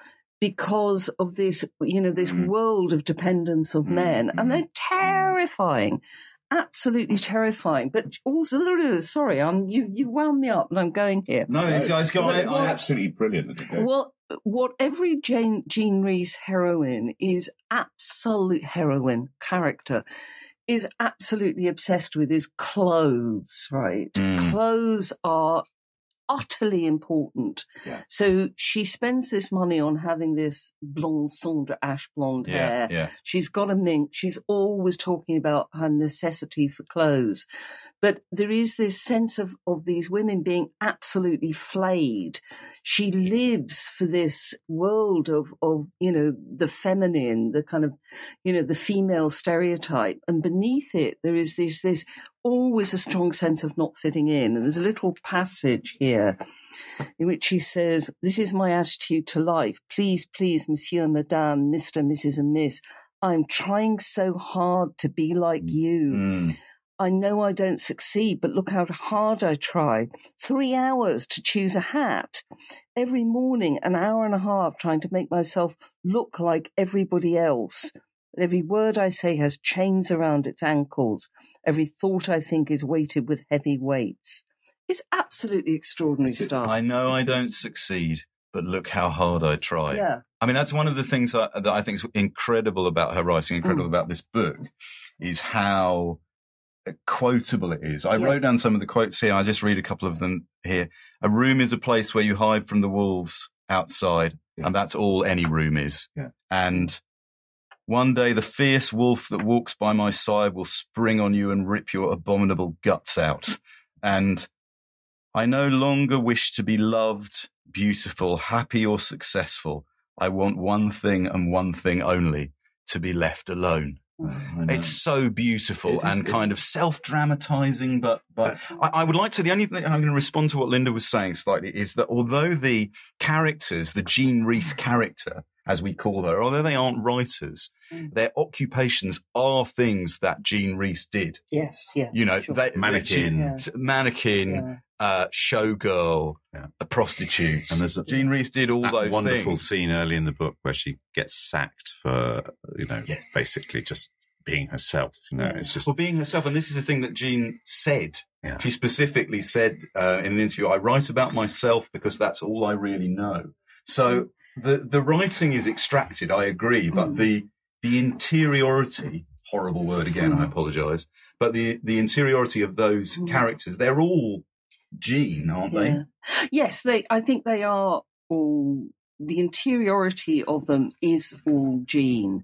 D: because of this, you know, this
C: Mm.
D: world of dependence of men, and they're terrifying. Absolutely terrifying, but also sorry, I'm you. You wound me up, and I'm going here.
G: No, it's, it's got
D: Well,
G: it.
D: well,
H: absolutely brilliant.
D: What what every Jane, Jean Rhys heroine is absolute heroine character is absolutely obsessed with is clothes. Right,
G: Mm.
D: clothes are utterly important.
H: Yeah.
D: So she spends this money on having this blonde, cendre ash blonde
G: Yeah,
D: hair.
G: yeah.
D: She's got a mink. She's always talking about her necessity for clothes. But there is this sense of, of these women being absolutely flayed. She lives for this world of, of, you know, the feminine, the kind of, you know, the female stereotype. And beneath it, there is this, this always a strong sense of not fitting in. And there's a little passage here in which she says, "This is my attitude to life. Please, please, Monsieur, Madame, Mister, Missus and Miss, I'm trying so hard to be like you.
G: Mm.
D: I know I don't succeed, but look how hard I try. Three hours to choose a hat. Every morning, an hour and a half trying to make myself look like everybody else. Every word I say has chains around its ankles. Every thought I think is weighted with heavy weights." It's absolutely extraordinary stuff.
G: I know I don't succeed, but look how hard I try.
D: Yeah.
G: I mean, that's one of the things that, that I think is incredible about her writing, incredible
D: Mm.
G: about this book, is how quotable it is. I
D: Yeah.
G: wrote down some of the quotes here. I just read a couple of them here. "A room is a place where you hide from the wolves outside,
H: Yeah.
G: and that's all any room is.
H: Yeah.
G: And one day the fierce wolf that walks by my side will spring on you and rip your abominable guts out. And I no longer wish to be loved, beautiful, happy, or successful. I want one thing and one thing only, to be left alone." It's so beautiful
H: It is-
G: and kind of self-dramatizing, but but I, I would like to. The only thing I'm going to respond to what Linda was saying slightly is that although the characters, the Jean Rhys character, as we call her, although they aren't writers,
D: Mm.
G: their occupations are things that Jean Rhys did.
D: Yes, yeah.
G: You know,
D: sure.
G: they,
E: Mannequin.
D: Yeah.
G: she- mannequin,
D: Yeah.
G: uh, showgirl,
E: Yeah.
G: a prostitute.
E: And there's a-
G: Jean Rhys did all
E: that
G: those
E: wonderful
G: things.
E: scene early in the book where she gets sacked for, you know,
G: Yeah.
E: basically just being herself. You know, it's just
G: Well, being herself, and this is the thing that Jean said.
E: Yeah.
G: She specifically said uh, in an interview, "I write about myself because that's all I really know." So the the writing is extracted, I agree, but
D: Mm.
G: the the interiority, horrible word again, I
D: Mm.
G: apologise, but the the interiority of those
D: Mm.
G: characters, they're all Jean, aren't they?
D: Yeah. Yes, they. I think they are all. The interiority of them is all Jean.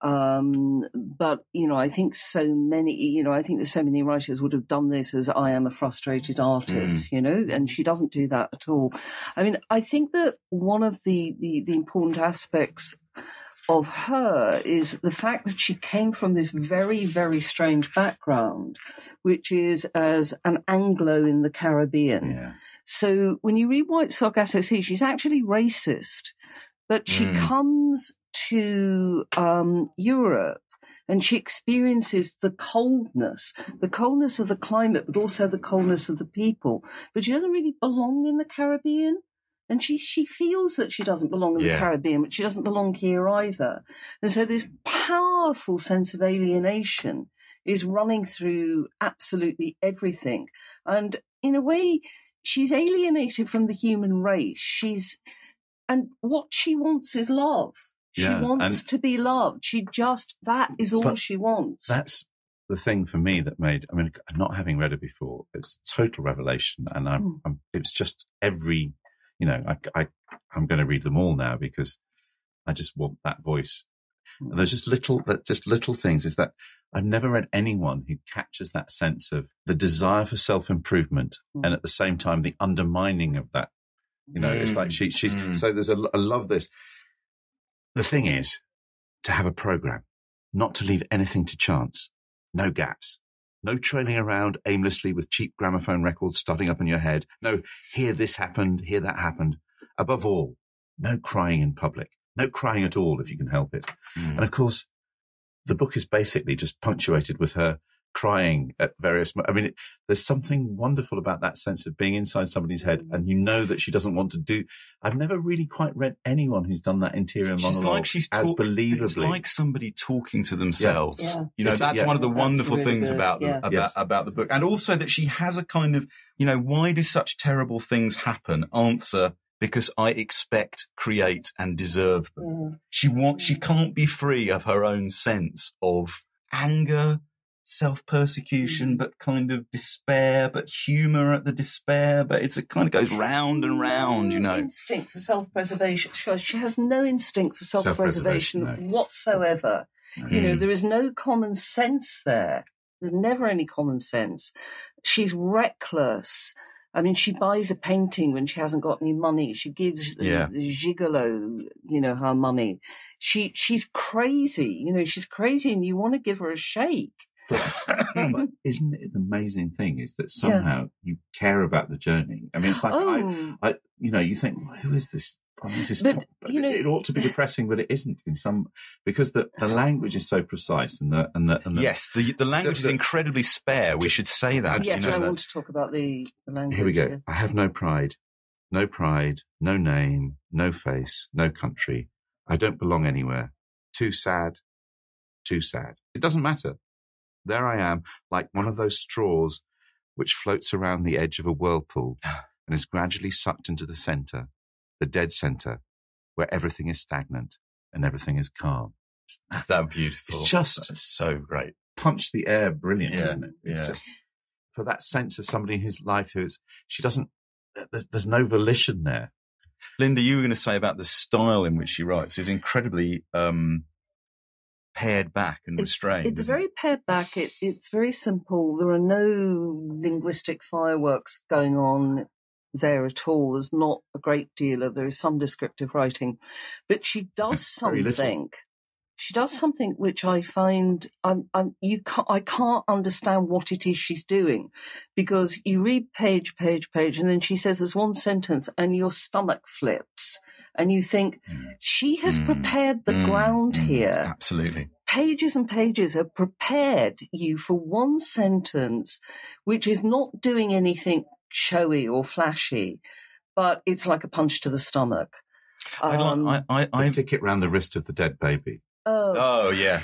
D: Um, but, you know, I think so many, you know, I think that so many writers would have done this as "I am a frustrated artist," you know, and she doesn't do that at all. I mean, I think that one of the, the, the important aspects of her is the fact that she came from this very, very strange background, which is as an Anglo in the Caribbean.
E: yeah.
D: So when you read White Sargasso Sea, she's actually racist, but she
G: Mm.
D: comes to um, Europe and she experiences the coldness, the coldness of the climate, but also the coldness of the people. But she doesn't really belong in the Caribbean. And she she feels that she doesn't belong in
G: Yeah.
D: the Caribbean, but she doesn't belong here either. And so this powerful sense of alienation is running through absolutely everything. And in a way, she's alienated from the human race. She's, and what she wants is love. She
E: Yeah,
D: wants
E: and-
D: to be loved. She just, that is all
E: But
D: she wants.
E: That's the thing for me that made, I mean, not having read it before, it's a total revelation. And I'm,
D: Mm.
E: I'm it's just every, you know, I, I, I'm going to read them all now because I just want that voice. And there's just little, just little things is that I've never read anyone who captures that sense of the desire for self-improvement
D: Mm.
E: and at the same time the undermining of that. You know, it's like she, she's,
G: Mm.
E: so there's a, I love this. The thing is to have a program, not to leave anything to chance, no gaps, no trailing around aimlessly with cheap gramophone records starting up in your head. No, here this happened, here that happened. Above all, no crying in public, no crying at all if you can help it.
G: Mm.
E: And of course, the book is basically just punctuated with her crying at various. I mean, it, there's something wonderful about that sense of being inside somebody's head, and you know that she doesn't want to do. I've never really quite read anyone who's done that interior
G: she's
E: monologue
G: like she's
E: as
G: talk-
E: believably.
G: It's like somebody talking to themselves.
D: Yeah. Yeah.
G: You know,
E: It's-
G: that's
E: yeah.
G: one of the
D: That's
G: wonderful
D: really
G: things
D: good.
G: about the,
D: Yeah.
G: about
E: Yes.
G: about the book, and also that she has a kind of, you know, why do such terrible things happen? Answer: because I expect, create, and deserve them.
D: Mm.
G: She wants. She can't be free of her own sense of anger, self-persecution, but kind of despair, but humour at the despair. But it's, it kind of goes round and round, you
D: No
G: know.
D: instinct for self-preservation. She- She has no instinct for self-preservation,
E: Self-preservation,
D: whatsoever. You know,
G: Mm.
D: there is no common sense there. There's never any common sense. She's reckless. I mean, she buys a painting when she hasn't got any money. She gives the,
G: Yeah.
D: the gigolo, you know, her money. She she's crazy. You know, she's crazy, and you want to give her a shake.
E: But isn't it an amazing thing is that somehow you care about the journey? I mean, it's like,
D: Oh.
E: I, I, you know, you think, well, who is this? Why is this
D: But,
E: po-
D: you know-
E: it ought to be depressing, but it isn't in some, because the, the language is so precise and the, and the, and the
G: Yes, the the language is
E: the-
G: incredibly spare. We should say that.
D: Yes,
G: you know
D: I
G: that.
D: want to talk about the, the language.
E: Here we go.
D: yeah.
E: I have no pride, no pride, no name, no face, no country. I don't belong anywhere. Too sad, too sad. It doesn't matter. There I am, like one of those straws which floats around the edge of a whirlpool and is gradually sucked into the centre, the dead centre, where everything is stagnant and everything is calm.
G: That's that beautiful.
E: It's just-
G: That's so great.
E: Punch the air, brilliant,
G: Yeah,
E: isn't it? It's
G: yeah.
E: just for that sense of somebody whose life who's she doesn't. There's, there's no volition there.
G: Linda, you were going to say about the style in which she writes is incredibly um, pared back and
D: It's,
G: restrained.
D: it's
G: isn't
D: very
G: it?
D: pared back. It, it's very simple. There are no linguistic fireworks going on there at all. There's not a great deal of, there is some descriptive writing, but she does
E: Very little.
D: something. She does something which I find I'm, I'm, you can't, I can't understand what it is she's doing, because you read page, page, page, and then she says there's one sentence, and your stomach flips, and you think she has
G: Mm.
D: prepared the
G: Mm,
D: ground
G: mm,
D: here.
G: Absolutely.
D: Pages and pages have prepared you for one sentence, which is not doing anything showy or flashy, but it's like a punch to the stomach.
G: I'd
D: Um,
G: like, I, I,
E: I
G: I,
E: ticket round the wrist of the dead baby.
D: oh,
G: oh, yeah.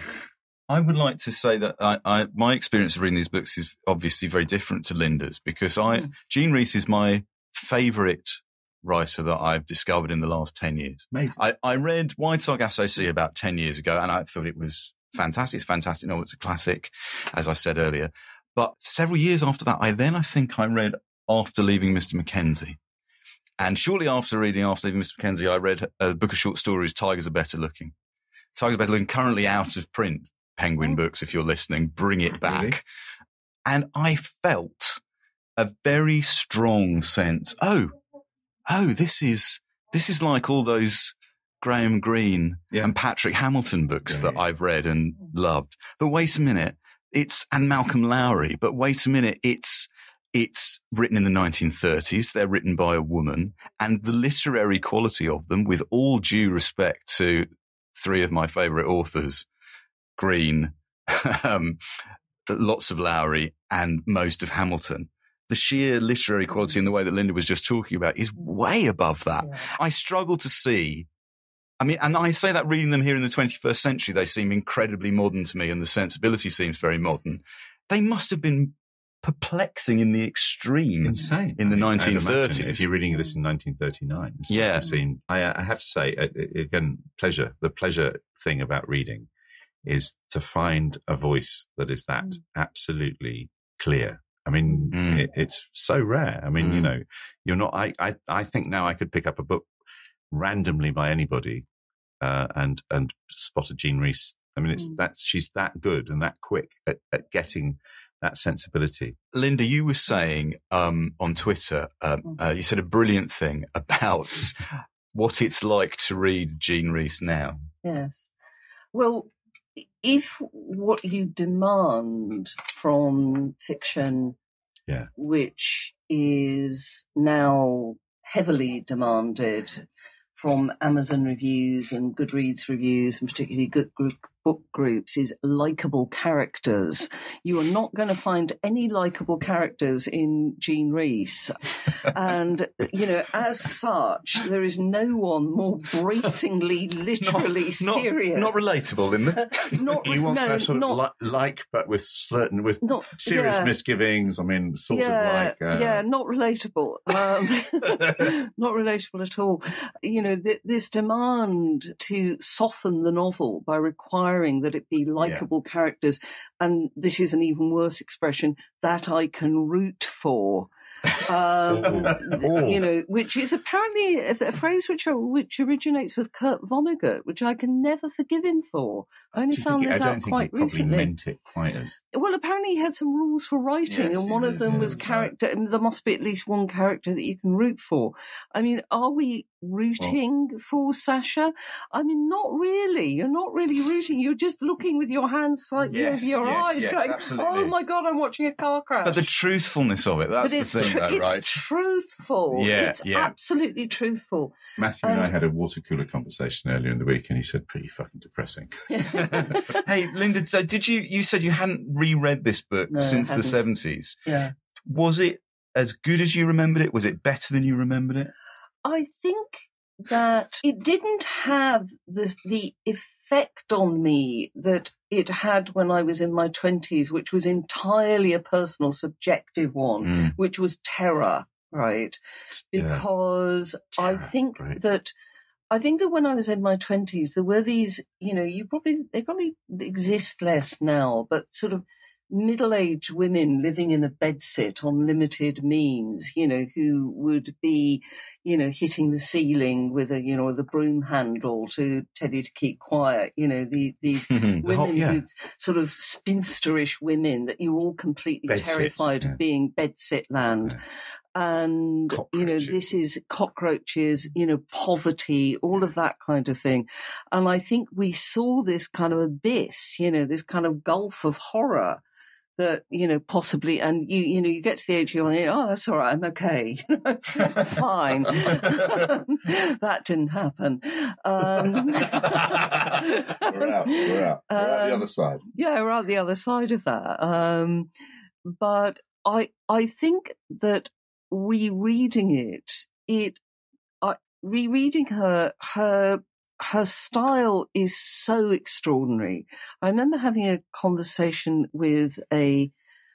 G: I would like to say that I, I, my experience of reading these books is obviously very different to Linda's, because I,
D: Mm.
G: Jean Rhys is my favourite writer that I've discovered in the last ten years.
E: Amazing.
G: I, I read Wide Sargasso Sea about ten years ago, and I thought it was fantastic. It's fantastic. No, it's a classic, as I said earlier. But several years after that, I then, I think I read After Leaving Mister Mackenzie. And shortly after reading After Leaving Mister Mackenzie, I read a book of short stories, Tigers Are Better Looking. Tigers Are Better Looking, currently out of print. Penguin Books, if you're listening, bring it back.
E: Really?
G: And I felt a very strong sense, oh, oh, this is this is like all those Graham Greene
E: Yeah.
G: and Patrick Hamilton books
E: Yeah,
G: that
E: yeah.
G: I've read and loved. But wait a minute, it's and Malcolm Lowry. But wait a minute, it's it's written in the nineteen thirties. They're written by a woman, and the literary quality of them, with all due respect to three of my favourite authors, Greene, um, lots of Lowry, and most of Hamilton. The sheer literary quality in the way that Linda was just talking about is way above that.
D: Yeah.
G: I struggle to see. I mean, and I say that reading them here in the twenty-first century, they seem incredibly modern to me, and the sensibility seems very modern. They must have been perplexing in the extreme.
E: Insane.
G: In the
E: I mean, I'd imagine
G: nineteen thirties.
E: If you're reading this in nineteen thirty-nine, it's
G: Yeah.
E: must have seemed, I, I have to say, uh, uh, again, pleasure. The pleasure thing about reading is to find a voice that is that absolutely clear. I mean,
G: Mm.
E: it, it's so rare. I mean, you
G: Mm.
E: know, you're not, I, I, I think now I could pick up a book randomly by anybody uh, and, and spot a Jean Rhys. I mean, it's
D: Mm.
E: that's, she's that good and that quick at, at getting that sensibility.
G: Linda, you were saying um, on Twitter, um, uh, you said a brilliant thing about what it's like to read Jean Rhys now.
D: yes. Well, if what you demand from fiction,
E: Yeah.
D: which is now heavily demanded from Amazon reviews and Goodreads reviews, and particularly Good, Good, book groups is likeable characters. You are not going to find any likeable characters in Jean Rhys. And, you know, as such, there is no one more bracingly, literally
G: not,
D: serious.
G: Not, not relatable, isn't it?
D: not,
H: You want
D: no,
H: that sort
D: not,
H: of li- like, but with certain, with
D: not,
H: serious
D: yeah.
H: misgivings. I mean, sort
D: yeah,
H: of like. Uh,
D: yeah, not relatable. Um, not relatable at all. You know, th- this demand to soften the novel by requiring that it be likeable yeah. characters, and this is an even worse expression, that I can root for. Um,
H: oh.
D: You know, which is apparently a, a phrase which which originates with Kurt Vonnegut, which I can never forgive him for. I only found
H: think,
D: this
H: I don't
D: out
H: think
D: quite
H: he
D: recently.
H: Meant it quite as
D: well. Apparently, he had some rules for writing,
H: yes,
D: and one of
H: is,
D: them
H: yeah,
D: was character. Right. And there must be at least one character that you can root for. I mean, are we rooting well, for Sasha? I mean, not really. You're not really rooting. You're just looking with your hands slightly
G: yes,
D: over your
G: yes,
D: eyes,
G: yes,
D: going,
G: absolutely.
D: "Oh my God, I'm watching a car crash."
G: But the truthfulness of it—that's the thing,
D: tr-
G: though,
D: it's
G: right?
D: It's truthful.
G: Yeah,
D: it's
G: yeah.
D: absolutely truthful.
H: Matthew and, and I had a water cooler conversation earlier in the week, and he said, "Pretty fucking depressing."
G: Hey, Linda, so did you? You said you hadn't reread this book
D: no,
G: since the seventies.
D: Yeah.
G: Was it as good as you remembered it? Was it better than you remembered it?
D: I think that it didn't have the the effect on me that it had when I was in my twenties, which was entirely a personal, subjective one, mm. which was terror, right? Because
H: yeah.
D: I think
H: right.
D: that I think that when I was in my twenties, there were these, you know, you probably they probably exist less now, but sort of middle-aged women living in a bedsit on limited means, you know, who would be, you know, hitting the ceiling with a, you know, the broom handle to tell you to keep quiet. You know, the, these
H: the
D: women
H: whole, yeah.
D: who sort of spinsterish women that you're all completely
H: bedsit,
D: terrified
H: yeah.
D: of being bedsit land.
H: Yeah.
D: And, you know, this is cockroaches, you know, poverty, all of that kind of thing. And I think we saw this kind of abyss, you know, this kind of gulf of horror that, you know, possibly, and you, you know, you get to the age you're like, oh, that's all right, I'm okay, fine. That didn't happen. Um,
H: we're out, we're out, we're out the other side.
D: Yeah, we're out the other side of that. Um, but I, I think that rereading it, it, uh, rereading her, her, her style is so extraordinary. I remember having a conversation with a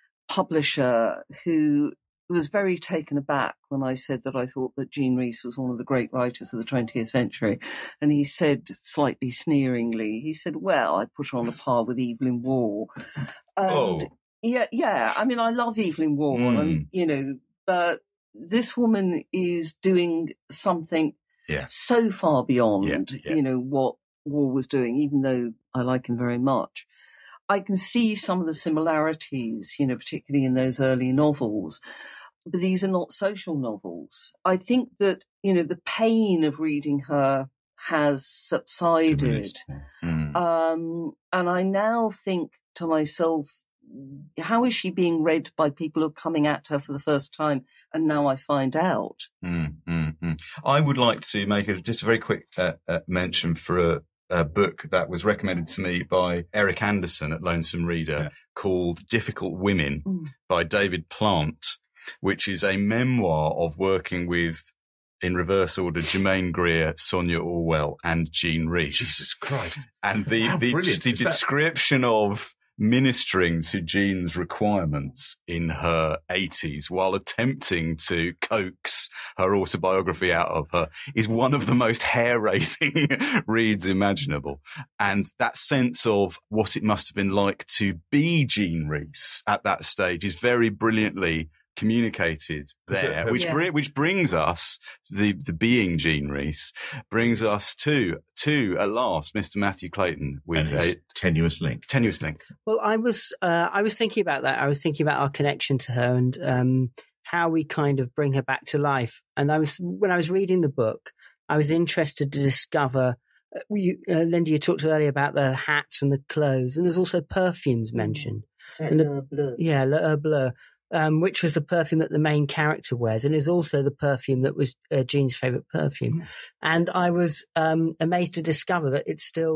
D: publisher who was very taken aback when I said that I thought that Jean Rhys was one of the great writers of the twentieth century. And he said, slightly sneeringly, he said, well, I put her on a par with Evelyn Waugh. And
G: oh.
D: Yeah, yeah. I mean, I love Evelyn Waugh,
G: mm.
D: and, you know, but this woman is doing something
G: Yeah.
D: so far beyond,
G: yeah, yeah.
D: you know, what Waugh was doing, even though I like him very much. I can see some of the similarities, you know, particularly in those early novels, but these are not social novels. I think that, you know, the pain of reading her has subsided.
G: Mm.
D: Um, and I now think to myself, how is she being read by people who are coming at her for the first time? And now I find out.
G: Mm, mm, mm. I would like to make a, just a very quick uh, uh, mention for a, a book that was recommended to me by Eric Anderson at Lonesome Reader yeah. called Difficult Women mm. by David Plant, which is a memoir of working with, in reverse order, Germaine Greer, Sonia Orwell, and Jean Rhys.
H: Jesus Christ.
G: And the,
H: How
G: the,
H: brilliant
G: the
H: is
G: description
H: that?
G: of ministering to Jean's requirements in her eighties while attempting to coax her autobiography out of her is one of the most hair-raising reads imaginable. And that sense of what it must have been like to be Jean Rhys at that stage is very brilliantly communicated there, which
D: yeah.
G: which brings us, the the being Jean Rhys, brings us to, to at last, Mister Matthew Clayton with a
H: tenuous link.
G: Tenuous link.
F: Well, I was uh, I was thinking about that. I was thinking about our connection to her and um, how we kind of bring her back to life. And I was when I was reading the book, I was interested to discover. Uh, you, uh, Linda, you talked earlier about the hats and the clothes, and there's also perfumes mentioned.
D: Mm.
F: And the,
D: Le Bleu.
F: Yeah, Le Bleu. Um, which was the perfume that the main character wears, and is also the perfume that was uh, Jean's favourite perfume. Mm. And I was um, amazed to discover that it's still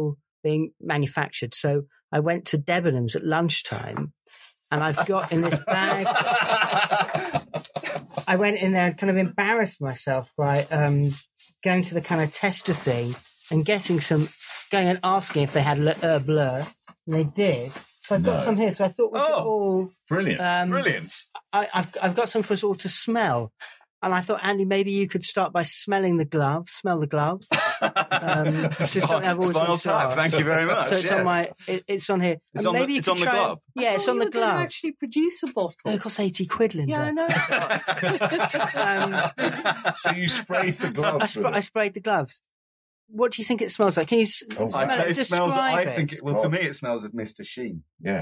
F: being manufactured. So I went to Debenhams at lunchtime, and I've got in this bag. I went in there and kind of embarrassed myself by um, going to the kind of tester thing and getting some, going and asking if they had Le Herb Bleu, and they did. So I've got
H: No.
F: some here. So I thought we could
G: Oh,
F: all.
H: Brilliant.
F: Um,
G: Brilliant.
F: I, I've I've got some for us all to smell, and I thought, Andy, maybe you could start by smelling the glove. Smell the glove. Um, it's just something I've always
G: Spinal
F: wanted to
G: Tap,
F: ask.
G: thank you very much.
F: So it's
G: yes.
F: on my. It, it's on here.
G: It's
F: And
G: on the-
F: maybe you
G: it's
F: could
G: on the
F: try-
G: glove.
F: Yeah,
D: I
F: it's
D: thought
F: on
D: you
F: the
D: were gonna
F: glove.
D: actually produce a bottle.
F: No, it costs eighty quid, Linda.
D: Yeah, I know it does.
F: Um,
H: So you sprayed the gloves
F: I,
H: with
F: sp-
H: it?
F: I sprayed the gloves. What do you think it smells like? Can you s-
H: Oh,
F: smell
G: I,
F: it?
G: it smells.
F: Describe
G: I
F: it.
G: think. It, well, to
H: Oh.
G: me, it smells of Mister Sheen.
H: Yeah.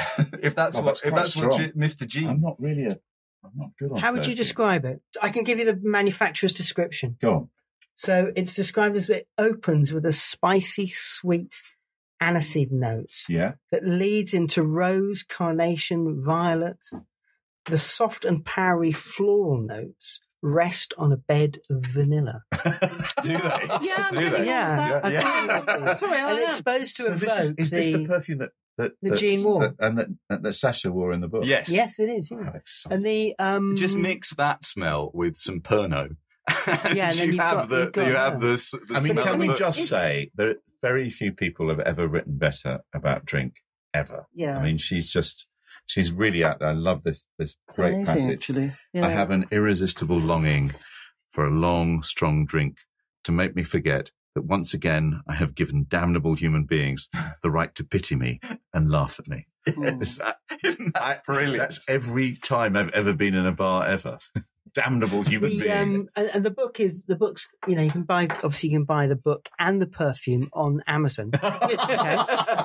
G: if that's
H: Oh,
G: what.
H: that's
G: if
H: quite
G: that's what
H: strong.
G: G- Mister G.
H: I'm not really a. I'm not good on
F: How would you
H: perfume.
F: describe it? I can give you the manufacturer's description.
H: Go on.
F: So it's described as it opens with a spicy, sweet aniseed note
H: Yeah.
F: that leads into rose, carnation, violet. The soft and powdery floral notes rest on a bed of vanilla.
G: Do they?
D: Yeah,
G: Do
D: I'm
G: they?
D: getting
F: Yeah.
D: all of that.
G: Yeah.
F: Yeah.
D: Sorry, I
F: And it's
D: am.
F: supposed to
H: So
F: evoke
H: this is, is this the
F: the-
H: perfume that that,
F: the
H: that-
F: Jean wore?
H: that- and that, and that Sasha wore in the book?
G: Yes.
F: Yes, it is. Yeah.
H: Oh, exciting.
F: And the um,
G: Just mix that smell with some Pernod.
F: Yeah, and then
G: you
F: you've
G: have
F: got-
G: the
F: you've got-
G: you have
F: yeah.
G: the, s- the
H: I mean,
G: smell
H: can
G: of
H: we
G: the-
H: just say that very few people have ever written better about drink ever?
D: Yeah.
H: I mean, she's just she's really out there. I love this this
D: It's
H: great
D: amazing,
H: passage.
D: actually. Yeah.
H: I have an irresistible longing for a long, strong drink to make me forget that once again I have given damnable human beings the right to pity me and laugh at me.
G: Is that, isn't that brilliant?
H: That's every time I've ever been in a bar ever. Damnable human
F: the,
H: beings.
F: um, and, and the book is the book's. You know, you can buy. Obviously, you can buy the book and the perfume on Amazon. Okay?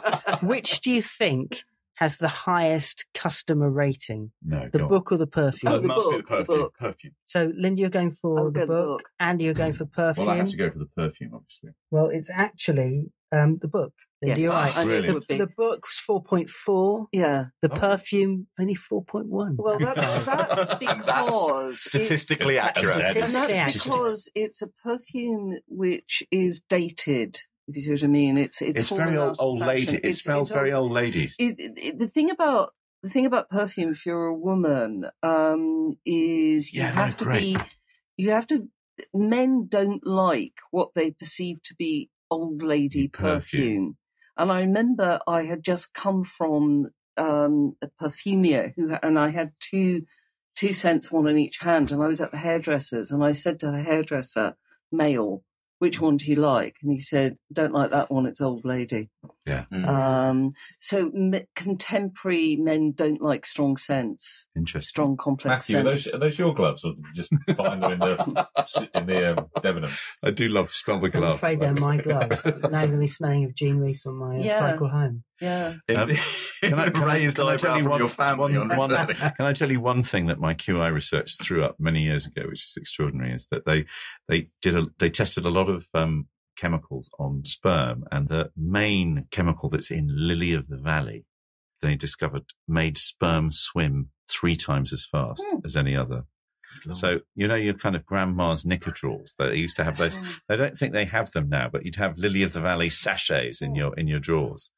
F: Which do you think has the highest customer rating?
H: No,
F: The
H: go on.
F: book or the perfume?
D: Oh,
G: it
D: the
G: must be the
D: book, the
G: perfume.
D: book.
G: perfume.
F: So, Linda, you're going for
D: I'll
F: the
D: go
F: book.
D: the book.
F: Andy, you're going for perfume.
H: Well, I have to go for the perfume, obviously.
F: Well, it's actually um, the book. Linda,
D: Yes,
F: you're right.
D: I knew it
H: Brilliant.
D: would be.
F: The, the book was four point four.
D: Yeah.
F: The
H: Oh.
F: perfume only four point one.
D: Well, that's that's because
G: Statistically
D: it's,
G: accurate.
F: Statistically
D: and that's
F: accurate.
D: because it's a perfume which is dated. If you see what I mean, it's it's,
H: It's
D: fallen
H: very
D: out
H: old,
D: of
H: old
D: fashion.
H: lady. It
D: It's-
H: smells
D: it's
H: very old ladies.
D: It, it, the thing about the thing about perfume, if you're a woman, um, is you
H: Yeah, no,
D: have to
H: great.
D: be, you have to. Men don't like what they perceive to be old lady
H: Perfume.
D: perfume. And I remember I had just come from um, a perfumier who, and I had two two scents, one in each hand, and I was at the hairdresser's, and I said to the hairdresser, male, which one do you like? And he said, don't like that one, it's old lady.
H: Yeah.
G: Mm.
D: Um, so m- contemporary men don't like strong scents,
H: Interesting.
D: strong complex
H: Matthew, are
D: scents.
H: those, are those your gloves, or did you just find them in the in the um, Debenhams?
G: I do love smell the
F: I'm
G: glove.
F: afraid they're my gloves. Now I'm going to be smelling of Jean Reese on my uh,
D: Yeah.
F: cycle home.
D: Yeah.
H: Um, Can I, can I-
G: raised
H: can I
G: eyebrow
H: tell you
G: from
H: one,
G: your family
H: one-
G: on
H: one-
G: returning.
H: Can I tell you one thing that my Q I research threw up many years ago, which is extraordinary, is that they they did a, they tested a lot of um, chemicals on sperm, and the main chemical that's in lily of the valley, they discovered made sperm swim three times as fast
D: Hmm.
H: as any other. So, you know, your kind of grandma's knickerdraws, they used to have those. I don't think they have them now, but you'd have lily of the valley sachets in your in your drawers.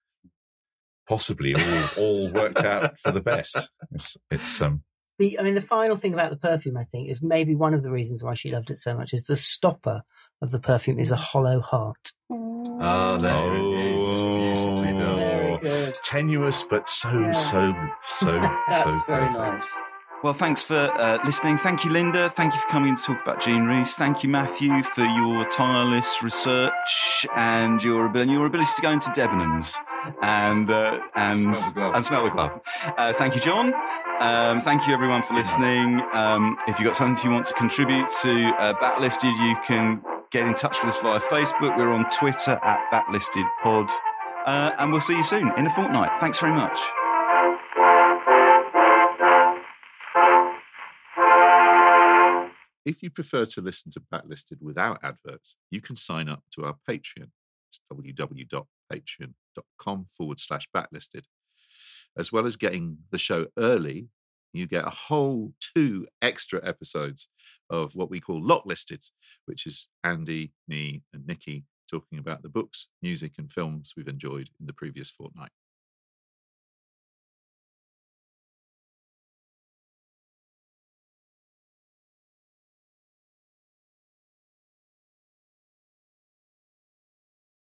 H: Possibly all, all worked out for the best. It's, it's um,
F: The, I mean, the final thing about the perfume, I think, is maybe one of the reasons why she loved it so much is the stopper of the perfume is a hollow heart.
G: Oh, there it is. Beautifully done.
D: Very good.
H: tenuous, but so,
D: Yeah.
H: so, so,
D: That's
H: so
D: very
H: perfect.
D: nice.
G: Well, thanks for uh, listening. Thank you, Linda. Thank you for coming to talk about Jean Reese. Thank you, Matthew, for your tireless research and your ability, your ability to go into Debenhams and uh, and
H: Smell the glove.
G: and smell the glove. Uh, thank you, John. Um, thank you, everyone, for listening. Um, if you've got something you want to contribute to uh, Backlisted, you can get in touch with us via Facebook. We're on Twitter at BacklistedPod. Uh, and we'll see you soon in a fortnight. Thanks very much.
H: If you prefer to listen to Backlisted without adverts, you can sign up to our Patreon. It's www.patreon.com forward slash backlisted. As well as getting the show early, you get a whole two extra episodes of what we call Locklisted, which is Andy, me, and Nikki talking about the books, music and films we've enjoyed in the previous fortnight.